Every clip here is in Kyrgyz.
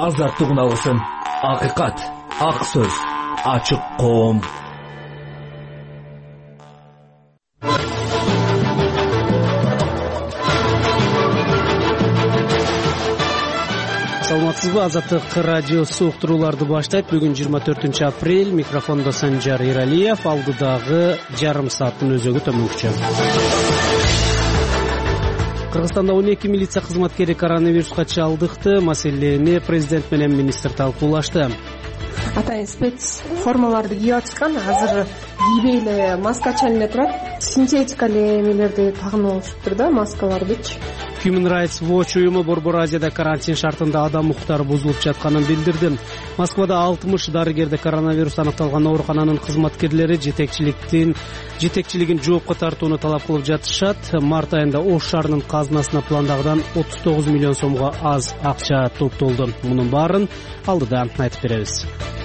азаттыгын алсын. Акыйкат, ак сөз, ачык коом. Саламатсызбы? Азаттык радиосу уктурууларды баштайт. Бүгүн 24 апрель. Микрофондо Санжар Иралиев. Алдыдагы жарым сааттын өзөгү төмөнкүчө. Кыргызстанда 12 милиция кызматкери коронавируска чалдыкты. Маселени президент менен министр талкуулашты. Атайын спец формаларды кийип атышкан. Азыр кийбей эле маска чалына турат. Синтетика эмелерди тагынып алышыптыр да, маскалардычы. Human Rights Watch уюму Борбор Азияда карантин шартында адам укуктары бузулуп жатканын билдирди. Москвада 60 дарыгерде коронавирус аныкталган оорукананын кызматкерлери жетекчилигин жоопко тартууну талап кылып жатышат. Март айында Ош шаарынын казынасына пландагыдан 39 миллион сомго аз акча топтолду. Мунун баарын алдыда айтып беребиз.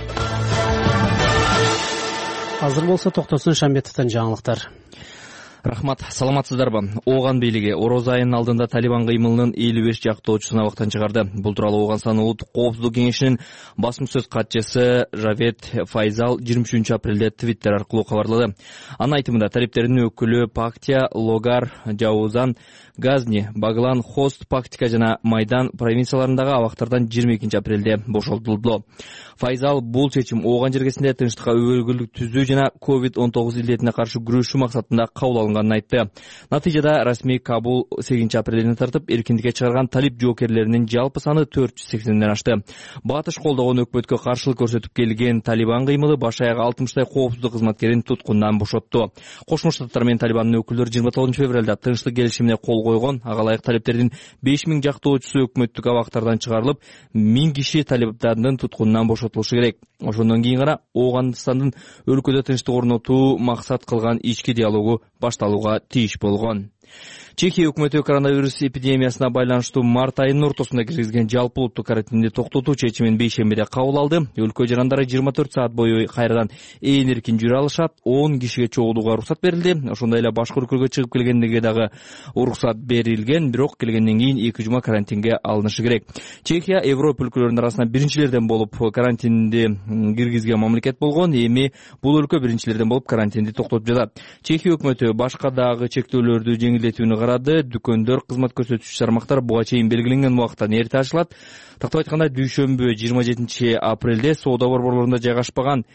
Азыр болсо токтосун Шамбетовдон жаңылыктар. Рахмат, саламатсыздарбы? Ооган бийлиги Ороз айынын алдында Талибан кыймылынын 55 жактоочусун абактан чыгарды. Бул тууралуу Ооган улуттук коопсуздук кеңешинин басма сөз катчысы Жавед Файзал 23 апрелде Твиттер аркылуу кабарлады. Анын айтымында талиптердин өкүлү Пактия, Логар, Жаузан, Газни, Баглан, Хост, Пактика жана Майдан провинцияларындагы абактардан 22 апрелде бошотулду. Файзал бул чечим Ооган жергесинде тынчтыкка өбөлгүлүк түзүү жана COVID-19 илдетине каршы күрөшүү максатында кабыл алынганын айтты. Натыйжада расмий Кабул 8 апрелден тартып эркиндикке чыгарган талип жоокерлеринин жалпы саны 480ден ашты. Батыш колдогон өкмөткө каршылык көрсөтүп келген Талибан кыймылы баш аягы 60 коопсуздук кызматкерин туткундан бошотту. Кошмо Штаттар менен Талибандын өкүлдөрү 29 февралда тынчтык келишимине кол койгон. Ага ылайык талиптердин 5000 жактоочусу өкмөттүк абактардан чыгарылып, 1000 киши талибдардын туткунунан бошотулушу керек. Ошондон кийин гана Оогандын өлкөдө тынчтык орнотуу максат кылган ички диалогу башталууга тийиш болгон. Чехия өкмөтү коронавирус эпидемиясына байланыштуу март айынын ортосунда киргизген жалпы улуттук карантинди токтотуу чечимин бейшембиде кабыл алды. Өлкө жарандары 24 саат бою кайрадан ээн эркин жүрө алышат. 10 кишиге чогулууга уруксат берилди. Ошондой эле башка өлкөгө чыгып келгендерге дагы уруксат берилген, бирок келгенден кийин 2 жума карантинге алынышы керек. Чехия Европа өлкөлөрүнүн арасынан биринчилерден болуп карантинди киргизген мамлекет болгон. Эми бул өлкө биринчилерден болуп карантинди токтотуп жатат. Чехия өкмөтү башка дагы чектөөлөрдү жеңилдетүүнү карады. Дүкөндөр, кызмат көрсөтүүчү тармактар буга чейин белгиленген убакыттан эрте ачылат. Тактап айтканда, дүйшөмбү 27 апрелде соода борборлорунда жайгашпаган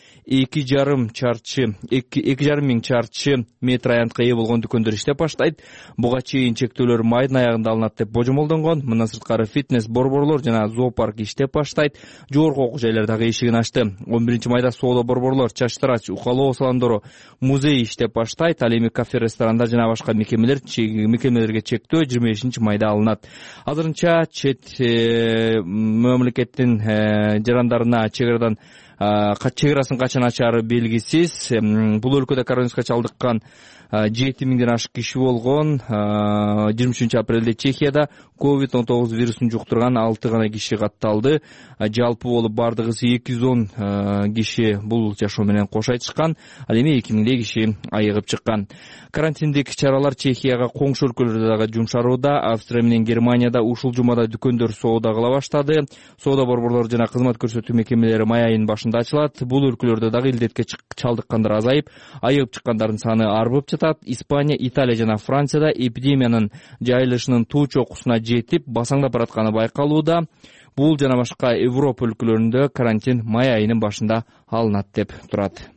2,5 миң чарчы метр аянтка ээ болгон дүкөндөр иштеп баштайт. Буга чейин чектөөлөр майдын аягында алынат деп божомолдонгон. Мындан сырткары фитнес борборлор жана зоопарк иштеп баштайт. Жогорку окуу жайлар дагы эшигин ачты. 11 майда соода борборлор, чач тарач, укалоо салондору, музей иштеп баштайт. Ал эми кафе, ресторандар жана башка мекемелерге чектөө 25 майда алынат. Азырынча чет мамлекеттин жарандарына чегарасын качан ачары белгисиз. Бул өлкөдө коронавируска чалдыккан 7000ден ашык киши болгон. 23 апрелде Чехияда COVID-19 вирусун жуктурган 6 гана киши катталды. Жалпы болуп бардыгы 210 киши бул жашоо менен кош айтышкан. Ал эми 2000 киши айыгып чыккан. Карантиндик чаралар Чехияга коңшу өлкөлөрдө дагы жумшарууда. Австрия менен Германияда ушул жумада дүкөндөр соода кыла баштады. Соода борборлору жана кызмат көрсөтүү мекемелери май айынын башында ачылат. Бул өлкөлөрдө дагы илдетке чалдыккандар азайып, айыгып чыккандардын саны арбып жатат. Испания, Италия жана Францияда эпидемиянын жайылышынын туу чокусуна жетип, басаңдап баратканы байкалууда. Бул жана башка Европа өлкөлөрүндө карантин май айынын башында алынат деп турат.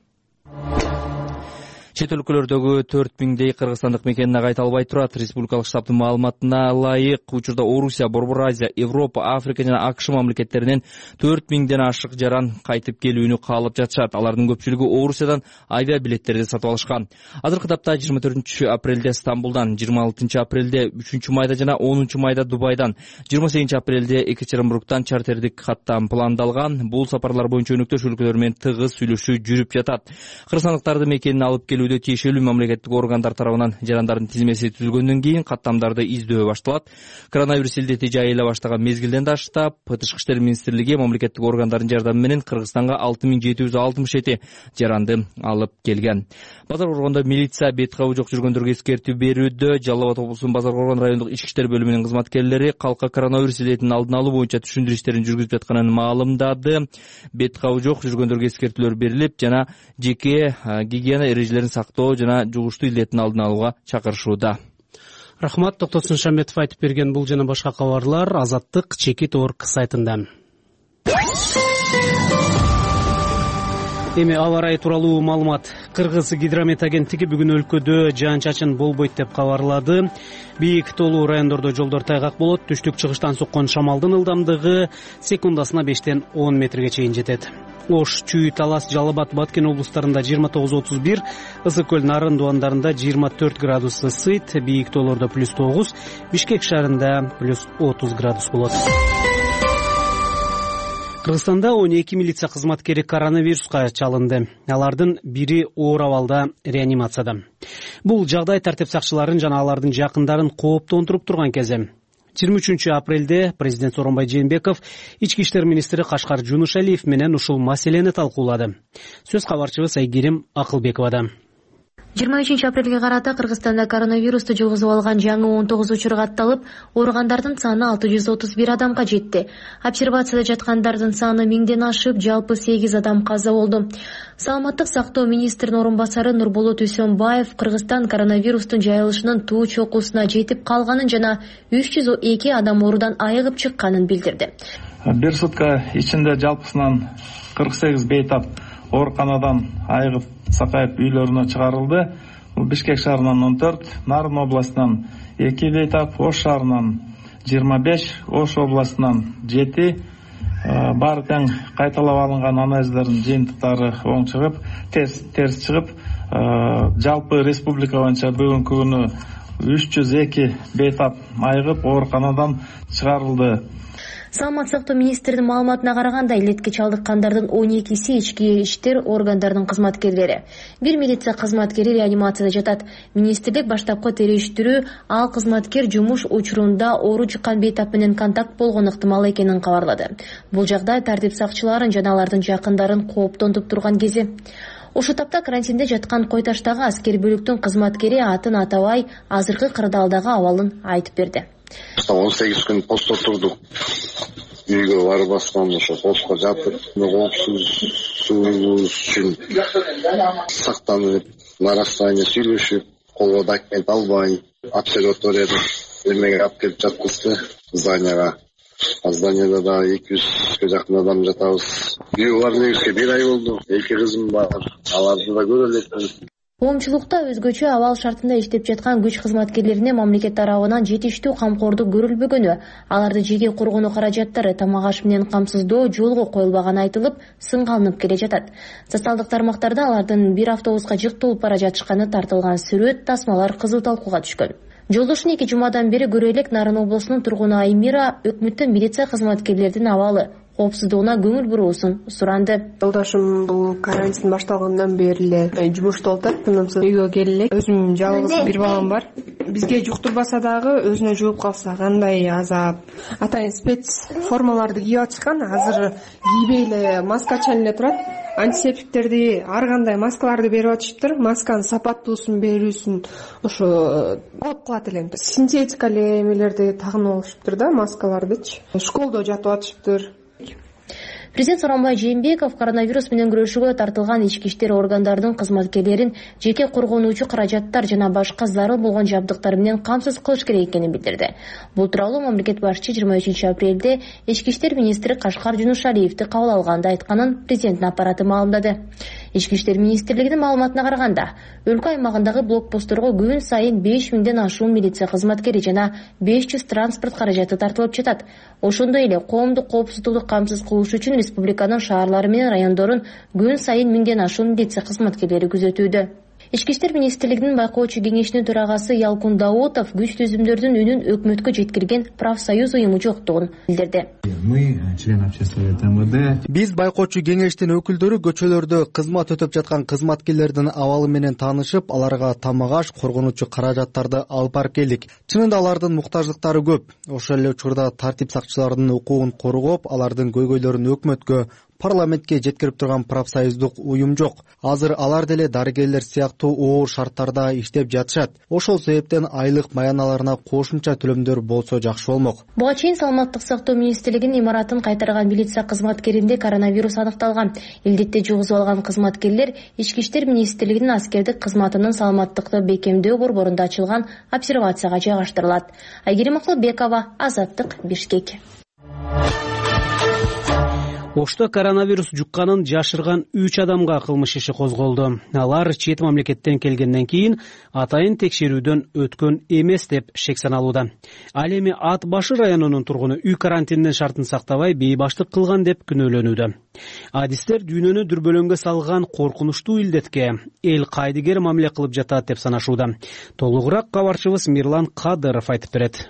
Чет өлкөлөрдөгү 4000дей кыргызстандык мекенине кайта албай турат. Республикалык штабтын маалыматына ылайык, учурда Орусия, Борбор Азия, Европа, Африка жана АКШ мамлекеттеринен 4000ден ашык жаран кайтып келүүнү каалап жатышат. Алардын көпчүлүгү Орусиядан авиабилеттерди сатып алышкан. Азыркы тапта 24 апрелде Стамбулдан, 26 апрелде 3 майда жана 10 майда Дубайдан, 28 апрелде Екатеринбургтан чартердик каттам пландалган. Бул сапарлар боюнча өнөктөш өлкөлөр менен тыгыз сүйлөшүү жүрүп жатат. Кыргызстандыктарды мекенине алып келүү текшерилүүдө тиешелүү мамлекеттик органдар тарабынан жарандардын тизмеси түзүлгөндөн кийин каттамдарды издөө башталат. Коронавирус илдети жайыла баштаган мезгилден таштап Тышкы иштер министрлиги мамлекеттик органдардын жардамы менен Кыргызстанга 6767 жаранды алып келген. Базар Коргондо милиция бет кабы жок жүргөндөргө эскертүү берүүдө. Жалал Абад облусунун Базар Коргон райондук ички иштер бөлүмүнүн кызматкерлери калкка коронавирус илдетин алдын алуу боюнча түшүндүрүү иштерин жүргүзүп жатканын маалымдады. Бет кабы жок жүргөндөргө эскертүүлөр берилип, жана жеке гигиена эрежелерин сактоо жана жугуштуу илдеттин алдын алууга чакырышууда. Рахмат, Токтосун Шамбетов айтып берген бул жана башка кабарлар Азаттык Чекит.org сайтында. Эми аба ырайы тууралуу маалымат. Кыргыз гидромет агенттиги бүгүн өлкөдө жаан-чачын болбойт деп кабарлады. Бийик тоолуу райондордо жолдор тайгак болот. Түштүк-чыгыштан соккон шамалдын ылдамдыгы секундасына 5-тен 10 метрге чейин жетет. Ош, Чүй, Талас, Жалал Абад, Баткен облустарында 29-31, Ысык көл, Нарын дуандарында 24 градус ысыйт, бийик тоолордо +9, Бишкек шаарында +30 градус болот. Кыргызстанда 12 милиция кызматкери коронавируска чалынды. Алардын бири оор абалда реанимацияда. Бул жагдай тартип сакчыларын жана алардын жакындарын кооптондуруп турган кезде. 23-апрелде президент Сооронбай Жээнбеков ички иштер министри Кашкар Жунушалиев менен ушул маселени талкуулады. Сөз кабарчыбыз Айгерим Акылбековада. 23-апрелге карата Кыргызстанда коронавирусту жугузуп алган жаңы 19 учур катталып, ооругандардын саны 631 адамга жетти. Обсервацияда жаткандардын саны 1000ден ашып, жалпы 8 адам каза болду. Саламаттык сактоо министринин орун басары Нурболот Үсөнбаев Кыргызстан коронавирустун жайылышынын туу чокусуна жетип калганын жана 302 адам оорудан айыгып чыкканын билдирди. Бир сутка ичинде жалпысынан 48 бейтап ооруканадан айыгып сакайып үйлөрүнө чыгарылды. Бул Бишкек шаарынан 14, Нарын областынан 2 бейтап, Ош шаарынан 25, Ош областынан 7, баары тең кайталап алынган анализдердин жыйынтыктары оң чыгып, терс чыгып, жалпы республика боюнча бүгүнкү күнү 302 бейтап айыгып ооруканадан чыгарылды. Саламат сактоо министринин маалыматына караганда, илетке чалдыккандардын 12си ички иштер органдарынын кызматкерлери. Бир милиция кызматкери реанимацияда жатат. Министрлик баштапкы териштирүү ал кызматкер жумуш учурунда оору чыккан бейтап менен контакт болгон ыктымал экенин кабарлады. Бул жагдай тартип сакчыларын жана алардын жакындарын кооптондуруп турган кези. Ошол тапта карантинде жаткан Койташтагы аскер бөлүктүн кызматкери атын атабай азыркы кырдаалдагы абалын айтып берди. 18 күн постто турдук. Үйгө барбастан ошо постко жатып, коопсуздугубуз үчүн сактанып, на расстояние сүйлөшүп, колго документ албай, обсерваторияда эмеге алып келип жаткызды зданияга. Зданияда да 200ге жакын адам жатабыз. Үйгө барып негизги 1 ай болду. 2 кызым бар. Аларды да көрө элекмин. Коомчулукта өзгөчө абал шартында иштеп жаткан күч кызматкерлерине мамлекет тарабынан жетиштүү камкордук көрүлбөгөнү, аларды жеке коргонуу каражаттары, тамак аш менен камсыздоо жолго коюлбаганы айтылып, сынга алынып келе жатат. Социалдык тармактарда алардын бир автобуска жыктолуп бара жатышканы тартылган сүрөт, тасмалар кызуу талкууга түшкөн. Жолдошун 2 жумадан бери көрө элек Нарын облусунун тургуну Аймира өкмөттөн милиция кызматкерлеринин абалы, коопсуздугуна көңүл буруусун суранды. Жолдошум бул карантин башталгандан бери эле жумушта отат, тынымсыз үйгө келе элек. Өзүм жалгыз бир балам бар. Бизге жуктурбаса дагы өзүнө жугуп калса кандай азап. Атайын спец формаларды кийип атышкан, азыр кийбей эле маскачан эле турат. Антисептиктерди ар кандай маскаларды берип атышыптыр. Масканын сапаттуусун берүүсүн ошо алып калат элем. Синтетика эмелерди тагынып алышыптыр да, маскалардычы. Школдо жатып атышыптыр. Президент Сооронбай Жээнбеков коронавирус менен күрөшүүгө тартылган ички иштер органдарынын кызматкерлерин жеке коргонуучу каражаттар жана башка зарыл болгон жабдыктар менен камсыз кылыш керек экенин билдирди. Бул тууралуу мамлекет башчы 23-апрелде ички иштер министри Кашкар Жунушалиевди кабыл алганда айтканын президенттин аппараты маалымдады. Ички иштер министрлигинин маалыматына караганда, өлкө аймагындагы блокпостторго күн сайын 5000ден ашуун милиция кызматкери жана 500 транспорт каражаты тартылып жатат. Ошондой эле коомдук коопсуздукту камсыз кылыш үчүн республиканын шаарлары менен райондорун күн сайын 1000ден ашуун милиция кызматкерлери күзөтүүдө. Ички иштер министрлигинин байкоочу кеңешинин төрагасы Ялкун Даутов күч түзүмдөрдүн үнүн өкмөткө жеткирген профсоюз уюму жоктугун билдирди. Биз байкоочу кеңештин өкүлдөрү көчөлөрдө кызмат өтөп жаткан кызматкерлердин абалы менен таанышып, аларга тамак-аш, коргонуучу каражаттарды алып барып келдик. Чынында алардын муктаждыктары көп. Ошол эле учурда тартип сакчыларынын укугун коргоп, алардын көйгөйлөрүн өкмөткө, парламентке жеткирип турган профсоюздук уюм жок. Азыр алар деле дарыгерлер сыяктуу оор шарттарда иштеп жатышат. Ошол себептен айлык маяналарына кошумча төлөмдөр болсо жакшы болмок. Буга чейин Саламаттык сактоо министрлигинин имаратын кайтарган милиция кызматкеринде коронавирус аныкталган. Илдетти жугузуп алган кызматкерлер Ички иштер министрлигинин аскердик кызматынын саламаттыкты бекемдөө борборунда ачылган обсервацияга жайгаштырылат. Айгерим Акылбекова, Азаттык, Бишкек. Ошто коронавирус жукканын жашырган 3 адамга кылмыш иши козголду. Алар чет мамлекеттен келгенден кийин атайын текшерүүдөн өткөн эмес деп шек саналууда. Ал эми Ат Башы районунун тургуну үй карантиндин шартын сактабай бейбаштык кылган деп күнөөлөнүүдө. Адистер дүйнөнү дүрбөлөңгө салган коркунучтуу илдетке эл кайдыгер мамиле кылып жатат деп санашууда. Толугураак кабарчыбыз Мирлан Кадыров айтып берет.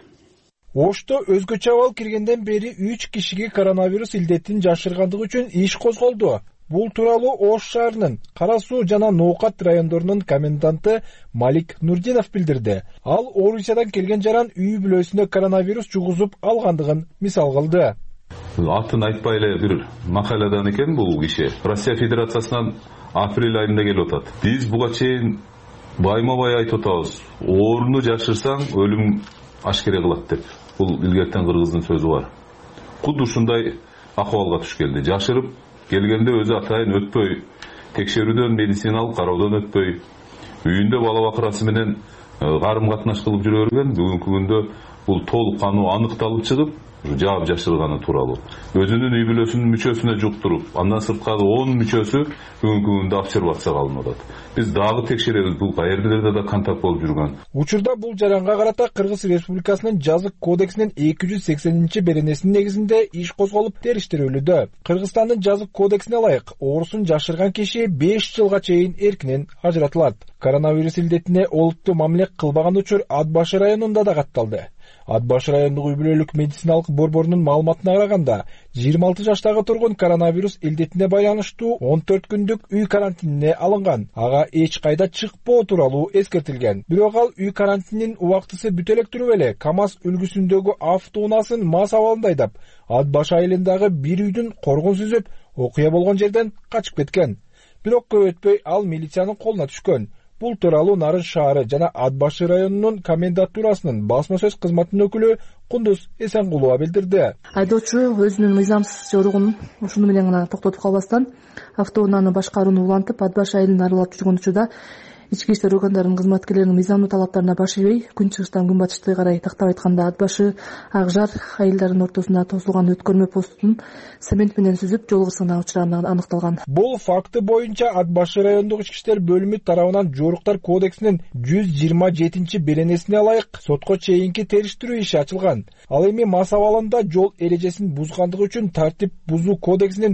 Ошто өзгөчө абал киргенден бери 3 кишиге коронавирус илдетин жашыргандыгы үчүн иш козголду. Бул тууралуу Ош шаарынын Кара Суу жана Ноокат райондорунун коменданты Малик Нурдинов билдирди. Ал Орусиядан келген жаран үй бүлөсүнө коронавирус жугузуп алгандыгын мисал кылды. Атын айтпай эле бир макаладан экен бул киши. Россия Федерациясынан апрель айында келип атат. Биз буга чейин байма-бай айтып атабыз. Орунду жашырсаң өлүм ашкере кылат деп. Бул илгертен кыргыздын сөзү бар. Кудду ушундай акыбалга туш келди. Жашырып келгенде өзү атайын өтпөй, текшерүүдөн, медициналык кароодон өтпөй, үйүндө бала бакырасы менен карым катнаш кылып жүрө берген. Бүгүнкү күндө бул толук кандуу аныкталып чыгып, жаап жашырганы тууралуу. Өзүнүн үй бүлөсүнүн мүчөсүнө жуктуруп, андан сырткары 10 мүчөсү бүгүнкү күндө обсервацияга алынып атат. Биз дагы текшеребиз, бул каерделерде да контакт болуп жүргөн. Учурда бул жаранга карата Кыргыз Республикасынын жазык кодексинин 280-беренесинин негизинде иш козголуп териштирүүлүдө. Кыргызстандын жазык кодексине ылайык оорусун жашырган киши 5 жылга чейин эркинен ажыратылат. Коронавирус илдетине олуттуу мамиле кылбаган учур Ат Башы районунда да катталды. Ат Башы райондук үй бүлөлүк медициналык борборунун маалыматына караганда, 26 жаштагы тургун коронавирус илдетине байланыштуу 14 күндүк үй карантинине алынган. Ага эч кайда чыкпоо тууралуу эскертилген. Бирок ал үй карантининин убактысы бүтө элек туруп эле КамАЗ үлгүсүндөгү автоунаасын мас абалында айдап, Ат Башы айылындагы бир үйдүн коргун сүзүп, окуя болгон жерден качып кеткен. Бирок көп өтпөй ал милициянын колуна түшкөн. Бул тууралуу Нарын шаары жана Ат Башы районунун комендатурасынын басма сөз кызматынын өкүлү Кундуз Эсенгулова билдирди. Айдоочу өзүнүн мыйзамсыз жоругун ушуну менен гана токтотуп калбастан автоунааны башкарууну улантып, Ат Башы айылын аралап жүргөн учурда ички иштер органдарынын кызматкерлеринин мыйзамдуу талаптарына баш ийбей, күн чыгыштан күн батышты карай тактап айтканда Ат Башы Акжар айылдарынын ортосунда тосулган өткөрмө постун цемент менен сүзүп, жол кырсыгына учураганы аныкталган. Бул факты боюнча Ат Башы райондук ички иштер бөлүмү тарабынан жоруктар кодексинин 127-беренесине ылайык сотко чейинки териштирүү иши ачылган. Ал эми мас абалында жол эрежесин бузгандыгы үчүн тартип бузуу кодексинин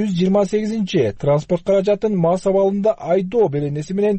128 транспорт каражатын мас абалында айдоо беренеси менен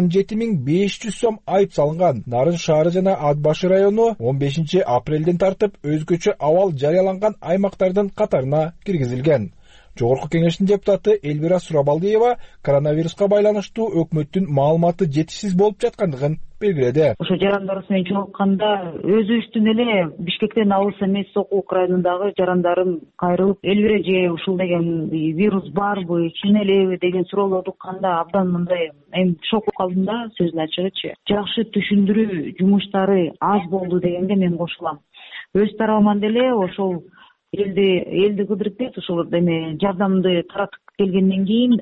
17.500 сом айып салынган. Нарын шаары жана Ат Башы району 15 апрелден тартып өзгөчө абал жарыяланган аймактардын катарына киргизилген. Жогорку кеңештин депутаты Эльвира Сурабалдиева коронавируска байланыштуу өкмөттүн маалыматы жетишсиз болуп жаткандыгын белгиледи. Ошо жарандар менен жолукканда өзүбүздүн эле Бишкектен алыс эмес Сокулук районундагы жарандарым кайрылып, Эльвира же ушул деген вирус барбы, чын элеби деген суроолорду укканда абдан мындай эми шок болуп калдым да, сөзүн ачыгычы. Жакшы түшүндүрүү жумуштары аз болду дегенге мен кошулам. Өз тарабыман деле ошол элди кыдырып кетип, ошол эме жардамды таратып келгенден кийин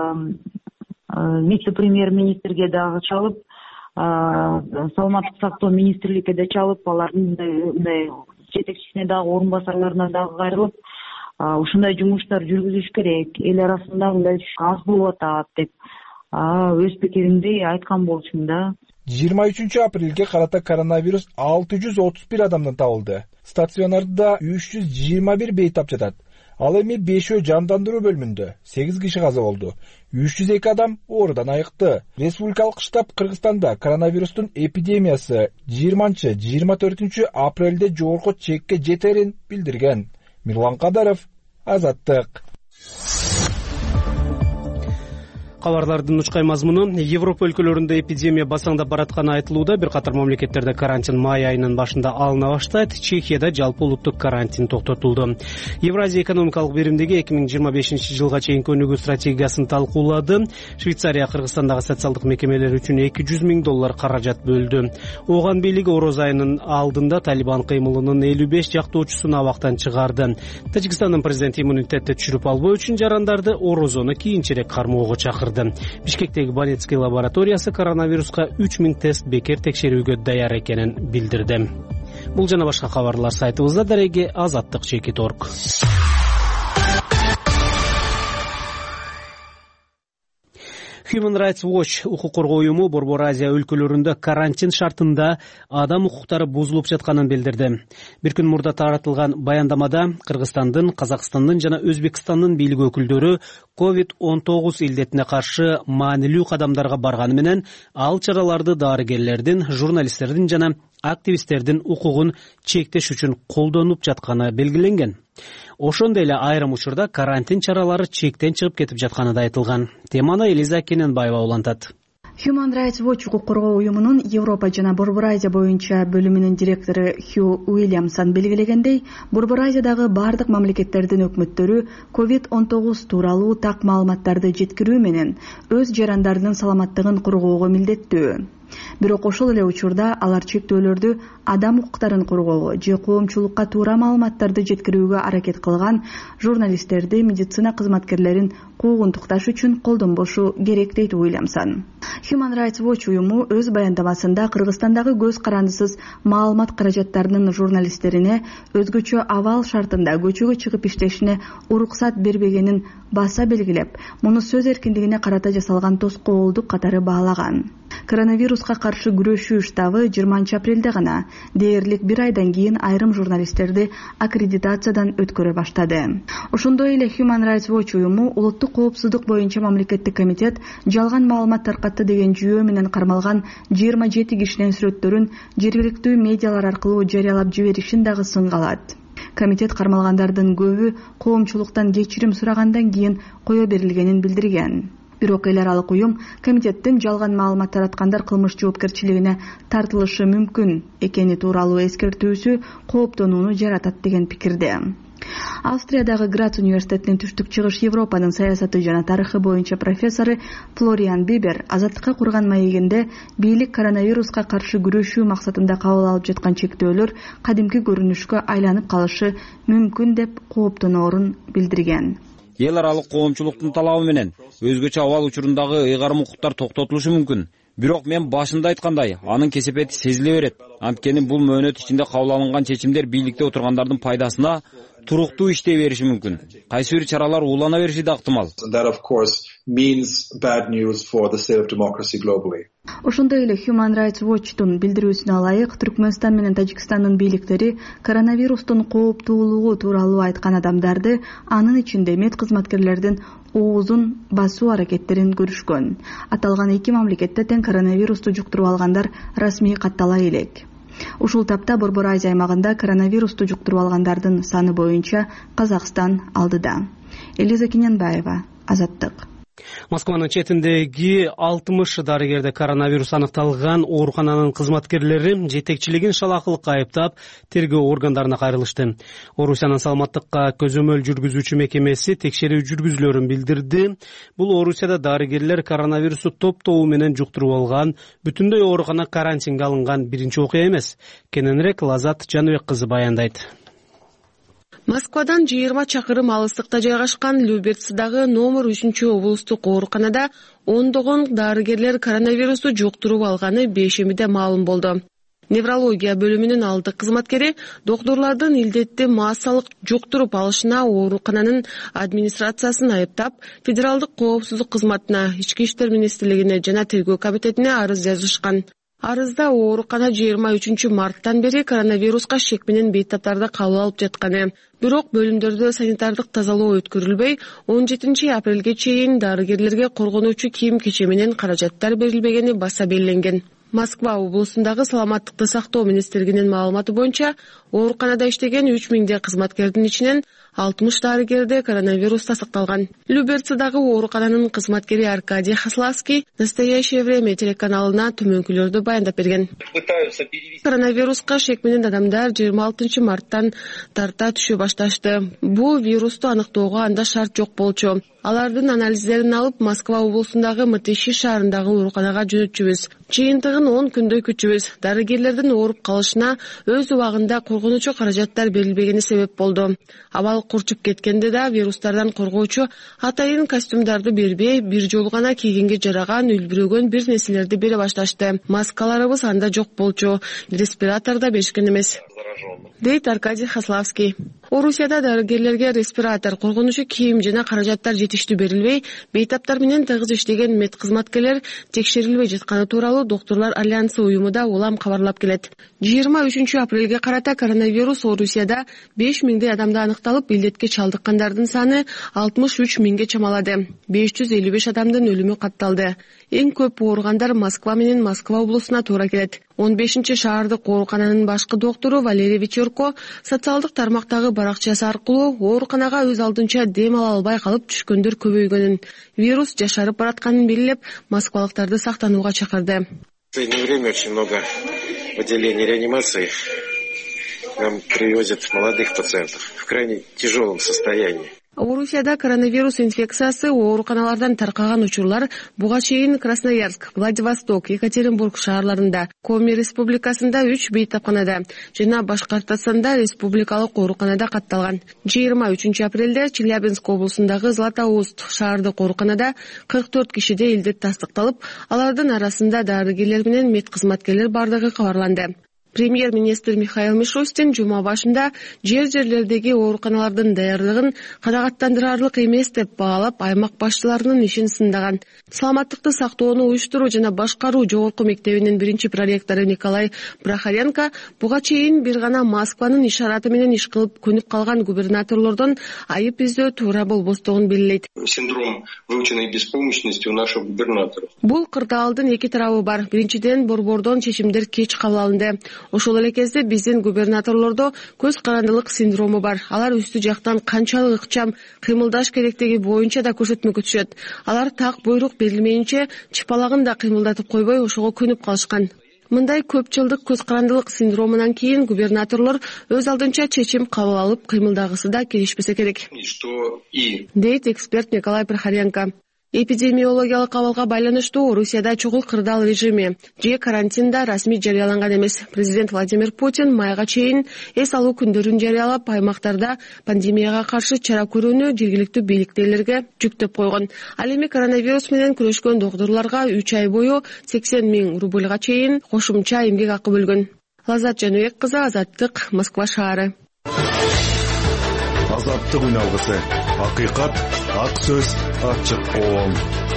вице-премьер-министрге дагы чалып, Саламаттык сактоо министрликке да чалып, алардын мындай жетекчисине дагы орун басарларына дагы кайрылып, ушундай жумуштар жүргүзүш керек, эл арасында мындай аз болуп атат деп өз пикиримди айткан болчумун да. 23 апрелге карата коронавирус 631 адамдан табылды. Стационарда 321 бейтап жатат. Ал эми 5 жандандыруу бөлүмүндө 8 киши каза болду. 302 адам оорудан айыкты. Республикалык штаб Кыргызстанда коронавирустун эпидемиясы 20-24 апрелде жогорку чекке жетерин билдирген. Мирлан Кадаров, Азаттык. Кабарлардын учкай мазмуну: Европа өлкөлөрүндө эпидемия басаңдап баратканы айтылууда. Бир катар мамлекеттерде карантин май айынын башында алына баштайт. Чехияда жалпы улуттук карантин токтотулду. Евразия экономикалык биримдиги 2025-жылга чейинки өнүгүү стратегиясын талкуулады. Швейцария Кыргызстандагы социалдык мекемелер үчүн $200 000 каражат бөлдү. Ооган бийлиги Ороз айынын алдында Талибан кыймылынын 55 жактоочусун абактан чыгарды. Тажикстандын президенти иммунитетти түшүрүп албоо үчүн жарандарды орозону кийинчерээк кармоого чакырды. Бишкектеги Банецкий лабораториясы коронавируска 3000 тест бекер текшерүүгө даяр экенин билдирди. Бул жана башка кабарлар сайтыбызда. Дареги Азаттык.org. Human Rights Watch укук коргоо уюму Борбор Азия өлкөлөрүндө карантин шартында адам укуктары бузулуп жатканын билдирди. Бир күн мурда таратылган баяндамада Кыргызстандын, Казакстандын жана Өзбекстандын бийлик өкүлдөрү COVID-19 илдетине каршы маанилүү кадамдарга барганы менен ал чараларды дарыгерлердин, журналисттердин жана активисттердин укугун чектеш үчүн колдонуп жатканы белгиленген. Ошондой эле айрым учурда карантин чаралары чектен чыгып кетип жатканы да айтылган. Теманы Элиза Кененбаева улантат. Human Rights Watch укук коргоо уюмунун Европа жана Борбор Азия боюнча бөлүмүнүн директору Хью Уильямсон белгилегендей, Борбор Азиядагы бардык мамлекеттердин өкмөттөрү COVID-19 тууралуу так маалыматтарды жеткирүү менен өз жарандарынын саламаттыгын коргоого милдеттүү. Бирок ошол эле учурда алар чектөөлөрдү адам укуктарын коргоого же коомчулукка туура маалыматтарды жеткирүүгө аракет кылган журналисттерди, медицина кызматкерлерин куугунтукташ үчүн колдонбошу керек дейт Уильямсон. Human Rights Watch уюму өз баяндамасында Кыргызстандагы көз карандысыз маалымат каражаттарынын журналисттерине өзгөчө абал шартында көчөгө чыгып иштешине уруксат бербегенин баса белгилеп, муну сөз эркиндигине карата жасалган тоскоолдук катары баалаган. Коронавируска каршы күрөшүү штабы 20 апрелде гана дээрлик бир айдан кийин айрым журналисттерди аккредитациядан өткөрө баштады. Ошондой эле Human Rights Watch уюму улуттук коопсуздук боюнча мамлекеттик комитет жалган маалымат таркатты деген жүйөө менен кармалган 27 кишинин сүрөттөрүн жергиликтүү медиалар аркылуу жарыялап жиберишин дагы сынга алат. Комитет кармалгандардын көбү коомчулуктан кечирим сурагандан кийин кое берилгенин билдирген. Бирок эл аралык уюм комитеттин жалган маалымат тараткандар кылмыш жоопкерчилигине тартылышы мүмкүн экени тууралуу эскертүүсү кооптонууну жаратат деген пикирде. Австриядагы Грац университетинин түштүк чыгыш Европанын саясаты жана тарыхы боюнча профессору Флориан Бибер азаттыкка курган маегинде бийлик коронавируска каршы күрөшүү максатында кабыл алып жаткан чектөөлөр кадимки көрүнүшкө айланып калышы мүмкүн деп кооптоноорун билдирген. Эл аралык коомчулуктун талабы менен өзгөчө абал учурундагы ыйгарым укуктар токтотулушу мүмкүн. Бирок мен башында айткандай, анын кесепети сезиле берет. Анткени бул мөөнөт ичинде кабыл алынган чечимдер бийликте отургандардын пайдасына туруктуу иштей бериши мүмкүн. Кайсы бир чаралар уулана бериши да ыктымал. Ошондой эле Human Rights Watch'тун билдирүүсүнө ылайык, Түркмөнстан менен Тажикстандын бийликтери коронавирустун кооптуулугу тууралуу айткан адамдарды, анын ичинде мед кызматкерлердин оозун басуу аракеттерин көрүшкөн. Аталган эки мамлекетте тең коронавирусту жуктуруп алгандар расмий каттала элек. Ушул тапта Борбор Азия аймагында коронавирусту жуктуруп алгандардын саны боюнча Казакстан алдыда. Элиза Кененбаева, Азаттык. Москванын четиндеги 60 дарыгерде коронавирус аныкталган оорукананын кызматкерлери жетекчилигин шалакылыкка айыптап, тергөө органдарына кайрылышты. Орусиянын саламаттыкка көзөмөл жүргүзүүчү мекемеси текшерүү жүргүзүлөрүн билдирди. Бул Орусияда дарыгерлер коронавирусту топ-тобу менен жуктуруп алган, бүтүндөй оорукана карантинге алынган биринчи окуя эмес. Кененирээк Лазат Жаныбек кызы баяндайт. Москвадан 20 чакырым алыстыкта жайгашкан Люберцдагы номер 3-облустук ооруканада ондогон дарыгерлер коронавирусту жуктуруп алганы бейшембиде маалым болду. Неврология бөлүмүнүн алдык кызматкери доктурлардын илдетти массалык жуктуруп алышына оорукананын администрациясын айыптап, федералдык коопсуздук кызматына, Ички иштер министрлигине жана тергөө комитетине арыз жазышкан. Арызда оорукана 23 марттан бери коронавируска шек менен бейтаптарды кабыл алып жатканы, бирок бөлүмдөрдө санитардык тазалоо өткөрүлбөй, 17 апрелге чейин дарыгерлерге коргонуучу кийим-кече менен каражаттар берилбегени баса белгиленген. Москва облусундагы саламаттыкты сактоо министрлигинин маалыматы боюнча, ооруканада иштеген 3000 кызматкердин ичинен 60 дарыгерде коронавирус тастыкталган. Люберцидагы оорукананын кызматкери Аркадий Хаславский «Настоящее время» телеканалына төмөнкүлөрдү баяндап берген. Коронавируска шек менен адамдар 26 марттан тарта түшө башташты. Бул вирусту аныктоого анда шарт жок болчу. Алардын анализдерин алып, Москва облусундагы Мытищи шаарындагы ооруканага жөнөтчүбүз. Жыйынтыгын 10 күндөй күтчүбүз. Дарыгерлердин ооруп калышына өз убагында коргонуучу каражаттар берилбегени себеп болду. Абал курчуп кеткенде да вирустардан коргоочу атайын костюмдарды бербей, бир жолу гана кийгенге жараган үлбүрөгөн бир нерселерди бере башташты. Маскаларыбыз анда жок болчу, респиратор да беришкен эмес, дейт Аркадий Хаславский. Орусияда дарыгерлерге респиратор, коргонуучу кийим жана каражаттар жетиштүү берилбей, бейтаптар менен тыгыз иштеген медкызматкерлер текшерилбей жатканы тууралуу Доктурлар альянсы уюму да улам кабарлап келет. 23 апрелге карата коронавирус Орусияда 5000 адамда аныкталып, илдетке чалдыккандардын саны 63 миңге чамалады. 555 адамдын өлүмү катталды. Эң көп ооругандар Москва менен Москва облусуна туура келет. 15 шаардык оорукананын башкы доктору Валерий Вечерко социалдык тармактагы баракчасы аркылуу ооруканага өз алдынча дем ала албай калып түшкөндөр көбөйгөнүн, вирус жашарып баратканын белгилеп, москвалыктарды сактанууга чакырды. В последнее время очень много в отделении реанимации нам привозят молодых пациентов в крайне тяжелом состоянии. Орусияда коронавирус инфекциясы ооруканалардан таркаган учурлар буга чейин Красноярск, Владивосток, Екатеринбург шаарларында, Коми республикасында 3 бейтапканада жана Башкортостанда республикалык ооруканада катталган. 23 апрелде Челябинск облусундагы Златоуст шаардык ооруканада 44 кишиде илдет тастыкталып, алардын арасында дарыгерлер менен медкызматкерлер бардыгы кабарланды. Премьер-министр Михаил Мишустин жума башында жерлердеги ооруканалардын даярдыгын канагаттандырарлык эмес деп баалап, аймак башчыларынын ишин сындаган. Саламаттыкты сактоону уюштуруу жана башкаруу жогорку мектебинин биринчи проректору Николай Прохоренко буга чейин бир гана Москванын ишараты менен иш кылып көнүп калган губернаторлордон айып издөө туура болбостугун белгилейт. Синдром выученной беспомощности у наших губернаторов. Бул кырдаалдын эки тарабы бар. Биринчиден, борбордон чечимдер кеч кабыл алынды. Ошол эле кезде биздин губернаторлордо көз карандылык синдрому бар. Алар үстү жактан канчалык ыкчам кыймылдаш керектиги боюнча да көрсөтмө күтүшөт. Алар так буйрук берилмейинче чыпалагын да кыймылдатып койбой ошого көнүп калышкан. Мындай көп жылдык көз карандылык синдромунан кийин губернаторлор өз алдынча чечим кабыл алып кыймылдагысы да келишпесе керек, дейт эксперт Николай Прохоренко. Эпидемиологиялык абалга байланыштуу Орусияда чогул кырдаал режими же карантинда расмий жарыяланган эмес. Президент Владимир Путин майга чейин эс алуу күндөрүн жарыялап, аймактарда пандемияга каршы чара көрүүнү жергиликтүү бийликтегилерге жүктөп койгон. Ал эми коронавирус менен күрөшкөн доктурларга 3 ай бою 80 000 рубльга чейин кошумча эмгек акы бөлгөн. Лаззат Жаныбек кызы, Азаттык, Москва шаары. Азаттык үналгысы. Акыйкат, ак сөз, ачык коом.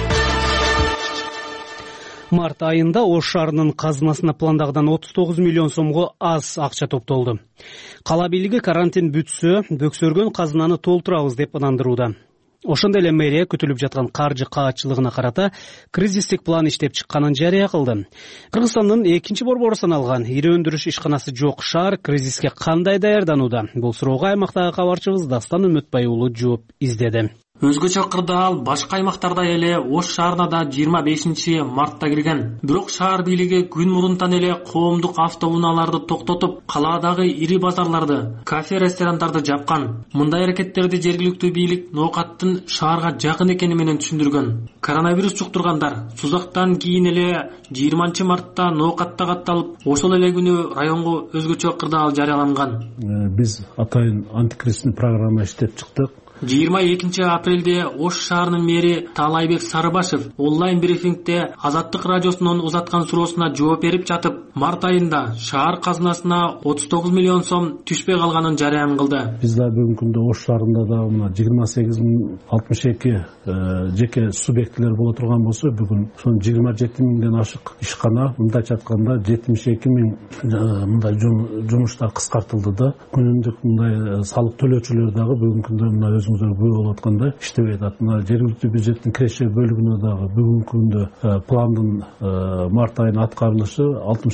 Март айында Ош шаарынын казынасына пландагыдан 39 миллион сомго аз акча топтолду. Кала бийлиги карантин бүтсө, бөксөргөн казынаны толтурабыз деп ынандырууда. Ошондой эле мэрия күтүлүп жаткан каржы каатчылыгына карата кризистик план иштеп чыкканын жарыя кылды. Кыргызстандын экинчи борбору саналган ири өндүрүш ишканасы жок шаар кризиске кандай даярданууда? Бул суроого аймактагы кабарчыбыз Дастан Үмүтбай уулу жооп издеди. Өзгөчө кырдаал башка аймактарда эле Ош шаарына да 25 мартта кирген. Бирок шаар бийлиги күн мурунтан эле коомдук автоунааларды токтотуп, калаадагы ири базарларды, кафе, ресторандарды жапкан. Мындай аракеттерди жергиликтүү бийлик ноокаттын шаарга жакын экени менен түшүндүргөн. Коронавирус жуктургандар Сузактан кийин эле 20 мартта ноокатта катталып, ошол эле күнү районго өзгөчө кырдаал жарыяланган. Биз атайын антикризистик программа иштеп чыктык. 22 апрелде Ош шаарынын мэри Таалайбек Сарыбашев онлайн брифингде Азаттык радиосунун узаткан суроосуна жооп берип жатып, март айында шаар казынасына 39 миллион сом түшпөй калганын жарыян кылды. Биз да бүгүнкү күндө Ош шаарында да 28.062 жеке субъектилер боло турган болсо, бүгүн ошон 27.000ден ашык ишкана, мындайча айтканда 72.000 мындай жумуштар кыскартылды да. Күнүмдүк мындай салык төлөөчүлөр дагы бүгүнкү күндө мына өзүңүздөр күбө болуп аткандай иштебей атат. Мына жергиликтүү бюджеттин киреше бөлүгүнө дагы бүгүнкү күндө пландын март айына аткарылышы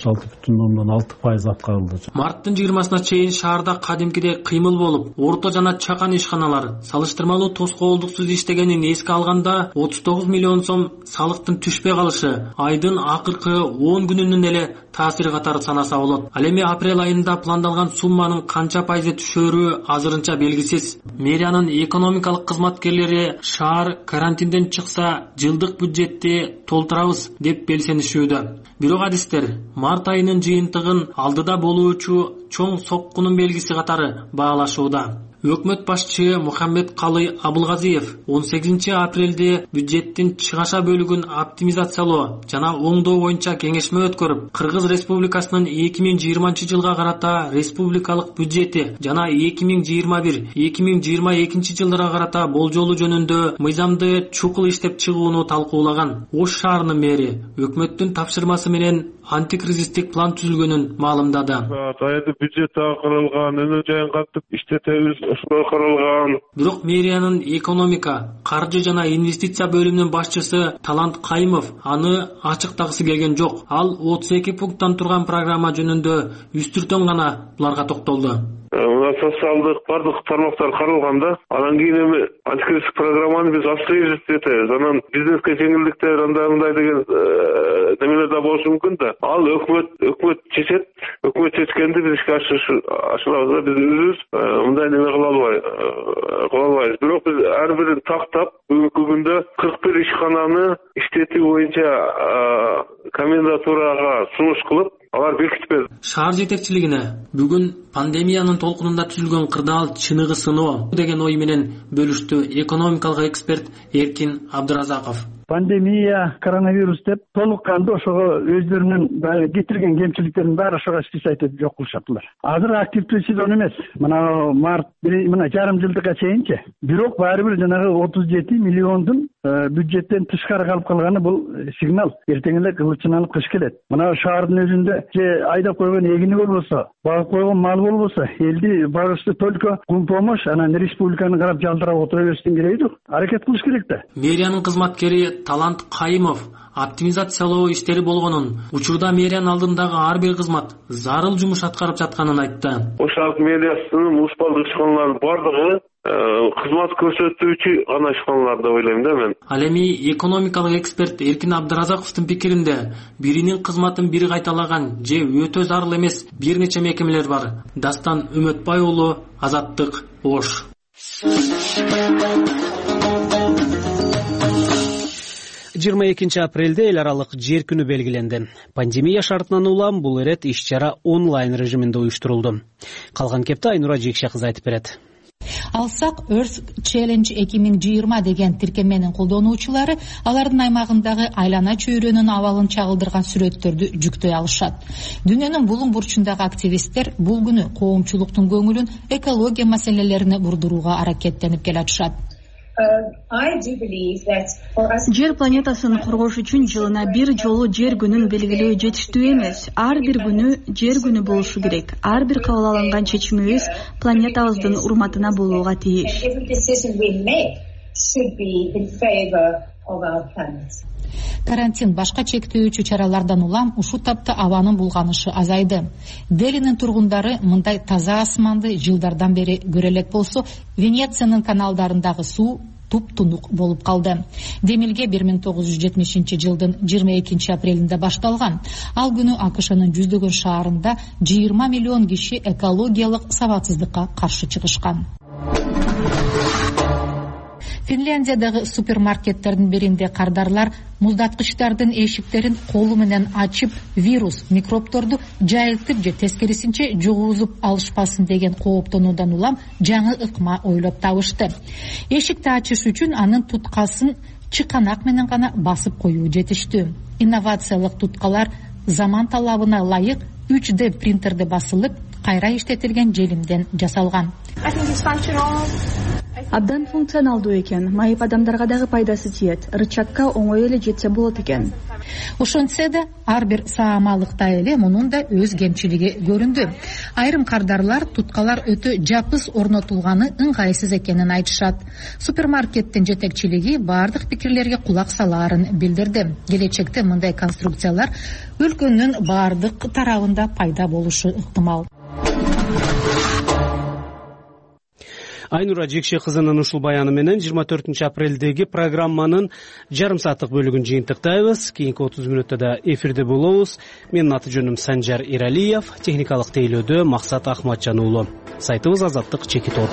66,6% аткарылды. Марттын 20-сына чейин шаарда кадимкидей кыймыл болуп, орто жана чакан ишканалар салыштырмалуу тоскоолдуксуз иштегенин эске алганда 39 миллион сом салыктын түшпөй калышы айдын акыркы 10 күнүнүн эле таасири катары санаса болот. Ал эми апрель айында пландалган сумманын канча пайызы түшөрү азырынча белгисиз. Мэриянын экономикалык кызматкерлери шаар карантинден чыкса жылдык бюджетти толтурабыз деп белсенишүүдө. Бирок адистер март айынын жыйынтыгын алдыда болуучу чоң соккунун белгиси катары баалашууда. Өкмөт башчы Мухаммед Калый Абылгазиев 18 апрелде бюджеттин чыгаша бөлүгүн оптимизациялоо жана оңдоо боюнча кеңешме өткөрүп, Кыргыз Республикасынын 2020 жылга карата республикалык бюджети жана 2021-2022 жылдарга карата болжолу жөнүндө мыйзамды чукул иштеп чыгууну талкуулаган. Ош шаарынын мэри өкмөттүн тапшырмасы менен антикризистик план түзүлгөнүн маалымдады. Айда бюджет каралган, өнөр жайын кантип иштетебиз, ошол каралган. Бирок мэриянын экономика, каржы жана инвестиция бөлүмүнүн башчысы Талант Кайымов аны ачыктагысы келген жок. Ал 32 пункттан турган программа жөнүндө үстүртөн гана буларга токтолду. Социалдык бардык тармактар каралганда, анан кийин эми антикризистик программаны биз осуществлетебиз. Анан бизнеске жеңилдиктер андай деген немелер да болушу мүмкүн да. Ал өкмөт чечет. Өкмөт чечкенди биз ишке ашырабыз да. Биз өзүбүз мындай неме кыла албайбыз. Бирок биз ар бирин тактап бүгүнкү күндө 41 ишкананы иштетүү боюнча комендатурага сунуш кылып алар бекитпedi. Шаар жетекчилигине бүгүн пандемиянын толкунунда түзүлгөн кырдаал чыныгы сыноо деген ой менен бөлүштү экономикалык эксперт Эркин Абдыразаков. Пандемия, коронавирус деп толук кандуу ошого өздөрүнүн кетирген кемчиликтерин баары ошого спис айтып жок кылышаптылар. Азыр активдүү сезон эмес. Мына март, мына жарым жылдыкка чейинчи. Бирок баары бир жанагы 37 миллиондун бюджеттен тышкары калып калганы бул сигнал. Эртең эле кылычынанып кыш келет. Мына шаардын өзүндө же айдап койгон эгини болбосо, багып койгон мал болбосо, элди багышты только кум помощь, анан республиканы карап жалтырап отура бериштин кереги жок. Аракет кылыш керек да. Мэриянын кызматкери Талант Кайымов оптимизациялоо иштери болгонун, учурда мэриянын алдындагы ар бир кызмат зарыл жумуш аткарып жатканын айтты. Ош шаар мэриясынын муниципалдык ишканаларынын бардыгы кызмат көрсөтүүчү гана ишканалар деп ойлойм да мен. Ал эми экономикалык эксперт Эркин Абдыразаковдун пикиринде биринин кызматын бири кайталаган же өтө зарыл эмес бир нече мекемелер бар. Дастан Үмөтбай уулу, Азаттык, Ош. 22 апрелде эл аралык жер күнү белгиленди. Пандемия шартынан улам бул ирет иш-чара онлайн режиминде уюштурулду. Калган кепти Айнура Жекше кызы айтып берет. Алсак Earth Challenge 2020 деген тиркеменин колдонуучулары алардын аймагындагы айлана чөйрөнүн абалын чагылдырган сүрөттөрдү жүктөй алышат. Дүйнөнүн булуң бурчундагы активисттер бул күнү коомчулуктун көңүлүн экология маселелерине бурдурууга аракеттенип келатышат. Жер планетасын коргош үчүн жылына бир жолу жер күнүн белгилөө жетиштүү эмес. Ар бир күнү жер күнү болушу керек. Ар бир кабыл алынган чечимибиз планетабыздын урматына болууга тийиш. Карантин башка чектөөчү чаралардан улам ушул тапта абанын булганышы азайды. Делинин тургундары мындай таза асманды жылдардан бери көрө элек болсо, Венециянын каналдарындагы суу туп-тунук болуп калды. Демилге 1970 жылдын 22 апрелинде башталган. Ал күнү АКШнын жүздөгөн шаарында 20 миллион киши экологиялык сабатсыздыкка каршы чыгышкан. Финляндиядагы супермаркеттердин биринде кардарлар муздаткычтардын эшиктерин колу менен ачып, вирус, микробторду жайылтып же тескерисинче жугузуп алышпасын деген кооптонуудан улам жаңы ыкма ойлоп табышты. Эшикти ачыш үчүн анын туткасын чыканак менен гана басып коюу жетиштүү. Инновациялык туткалар заман талабына ылайык 3D принтерде басылып, кайра иштетилген желимден жасалган. Абдан функционалдуу экен, майып адамдарга дагы пайдасы тиет. Рычагга оңой эле жетсе болот экен. Ошентсе да ар бир саамалыкта эле мунун да өз кемчилиги көрүндү. Айрым кардарлар туткалар өтө жапыз орнотулганы ыңгайсыз экенин айтышат. Супермаркеттин жетекчилиги бардык пикирлерге кулак салаарын билдирди. Келечекте мындай конструкциялар өлкөнүн бардык тарабында пайда болушу ыктымал. Айнура Жекше кызынын ушул баяны менен 24 апрелдеги программанын жарым сааттык бөлүгүн жыйынтыктайбыз. Кийинки 30 мүнөттө да эфирде болобуз. Менин аты жөнүм Санжар Иралиев, техникалык тейлөөдө Максат Ахматжан уулу. Сайтыбыз Азаттык /org.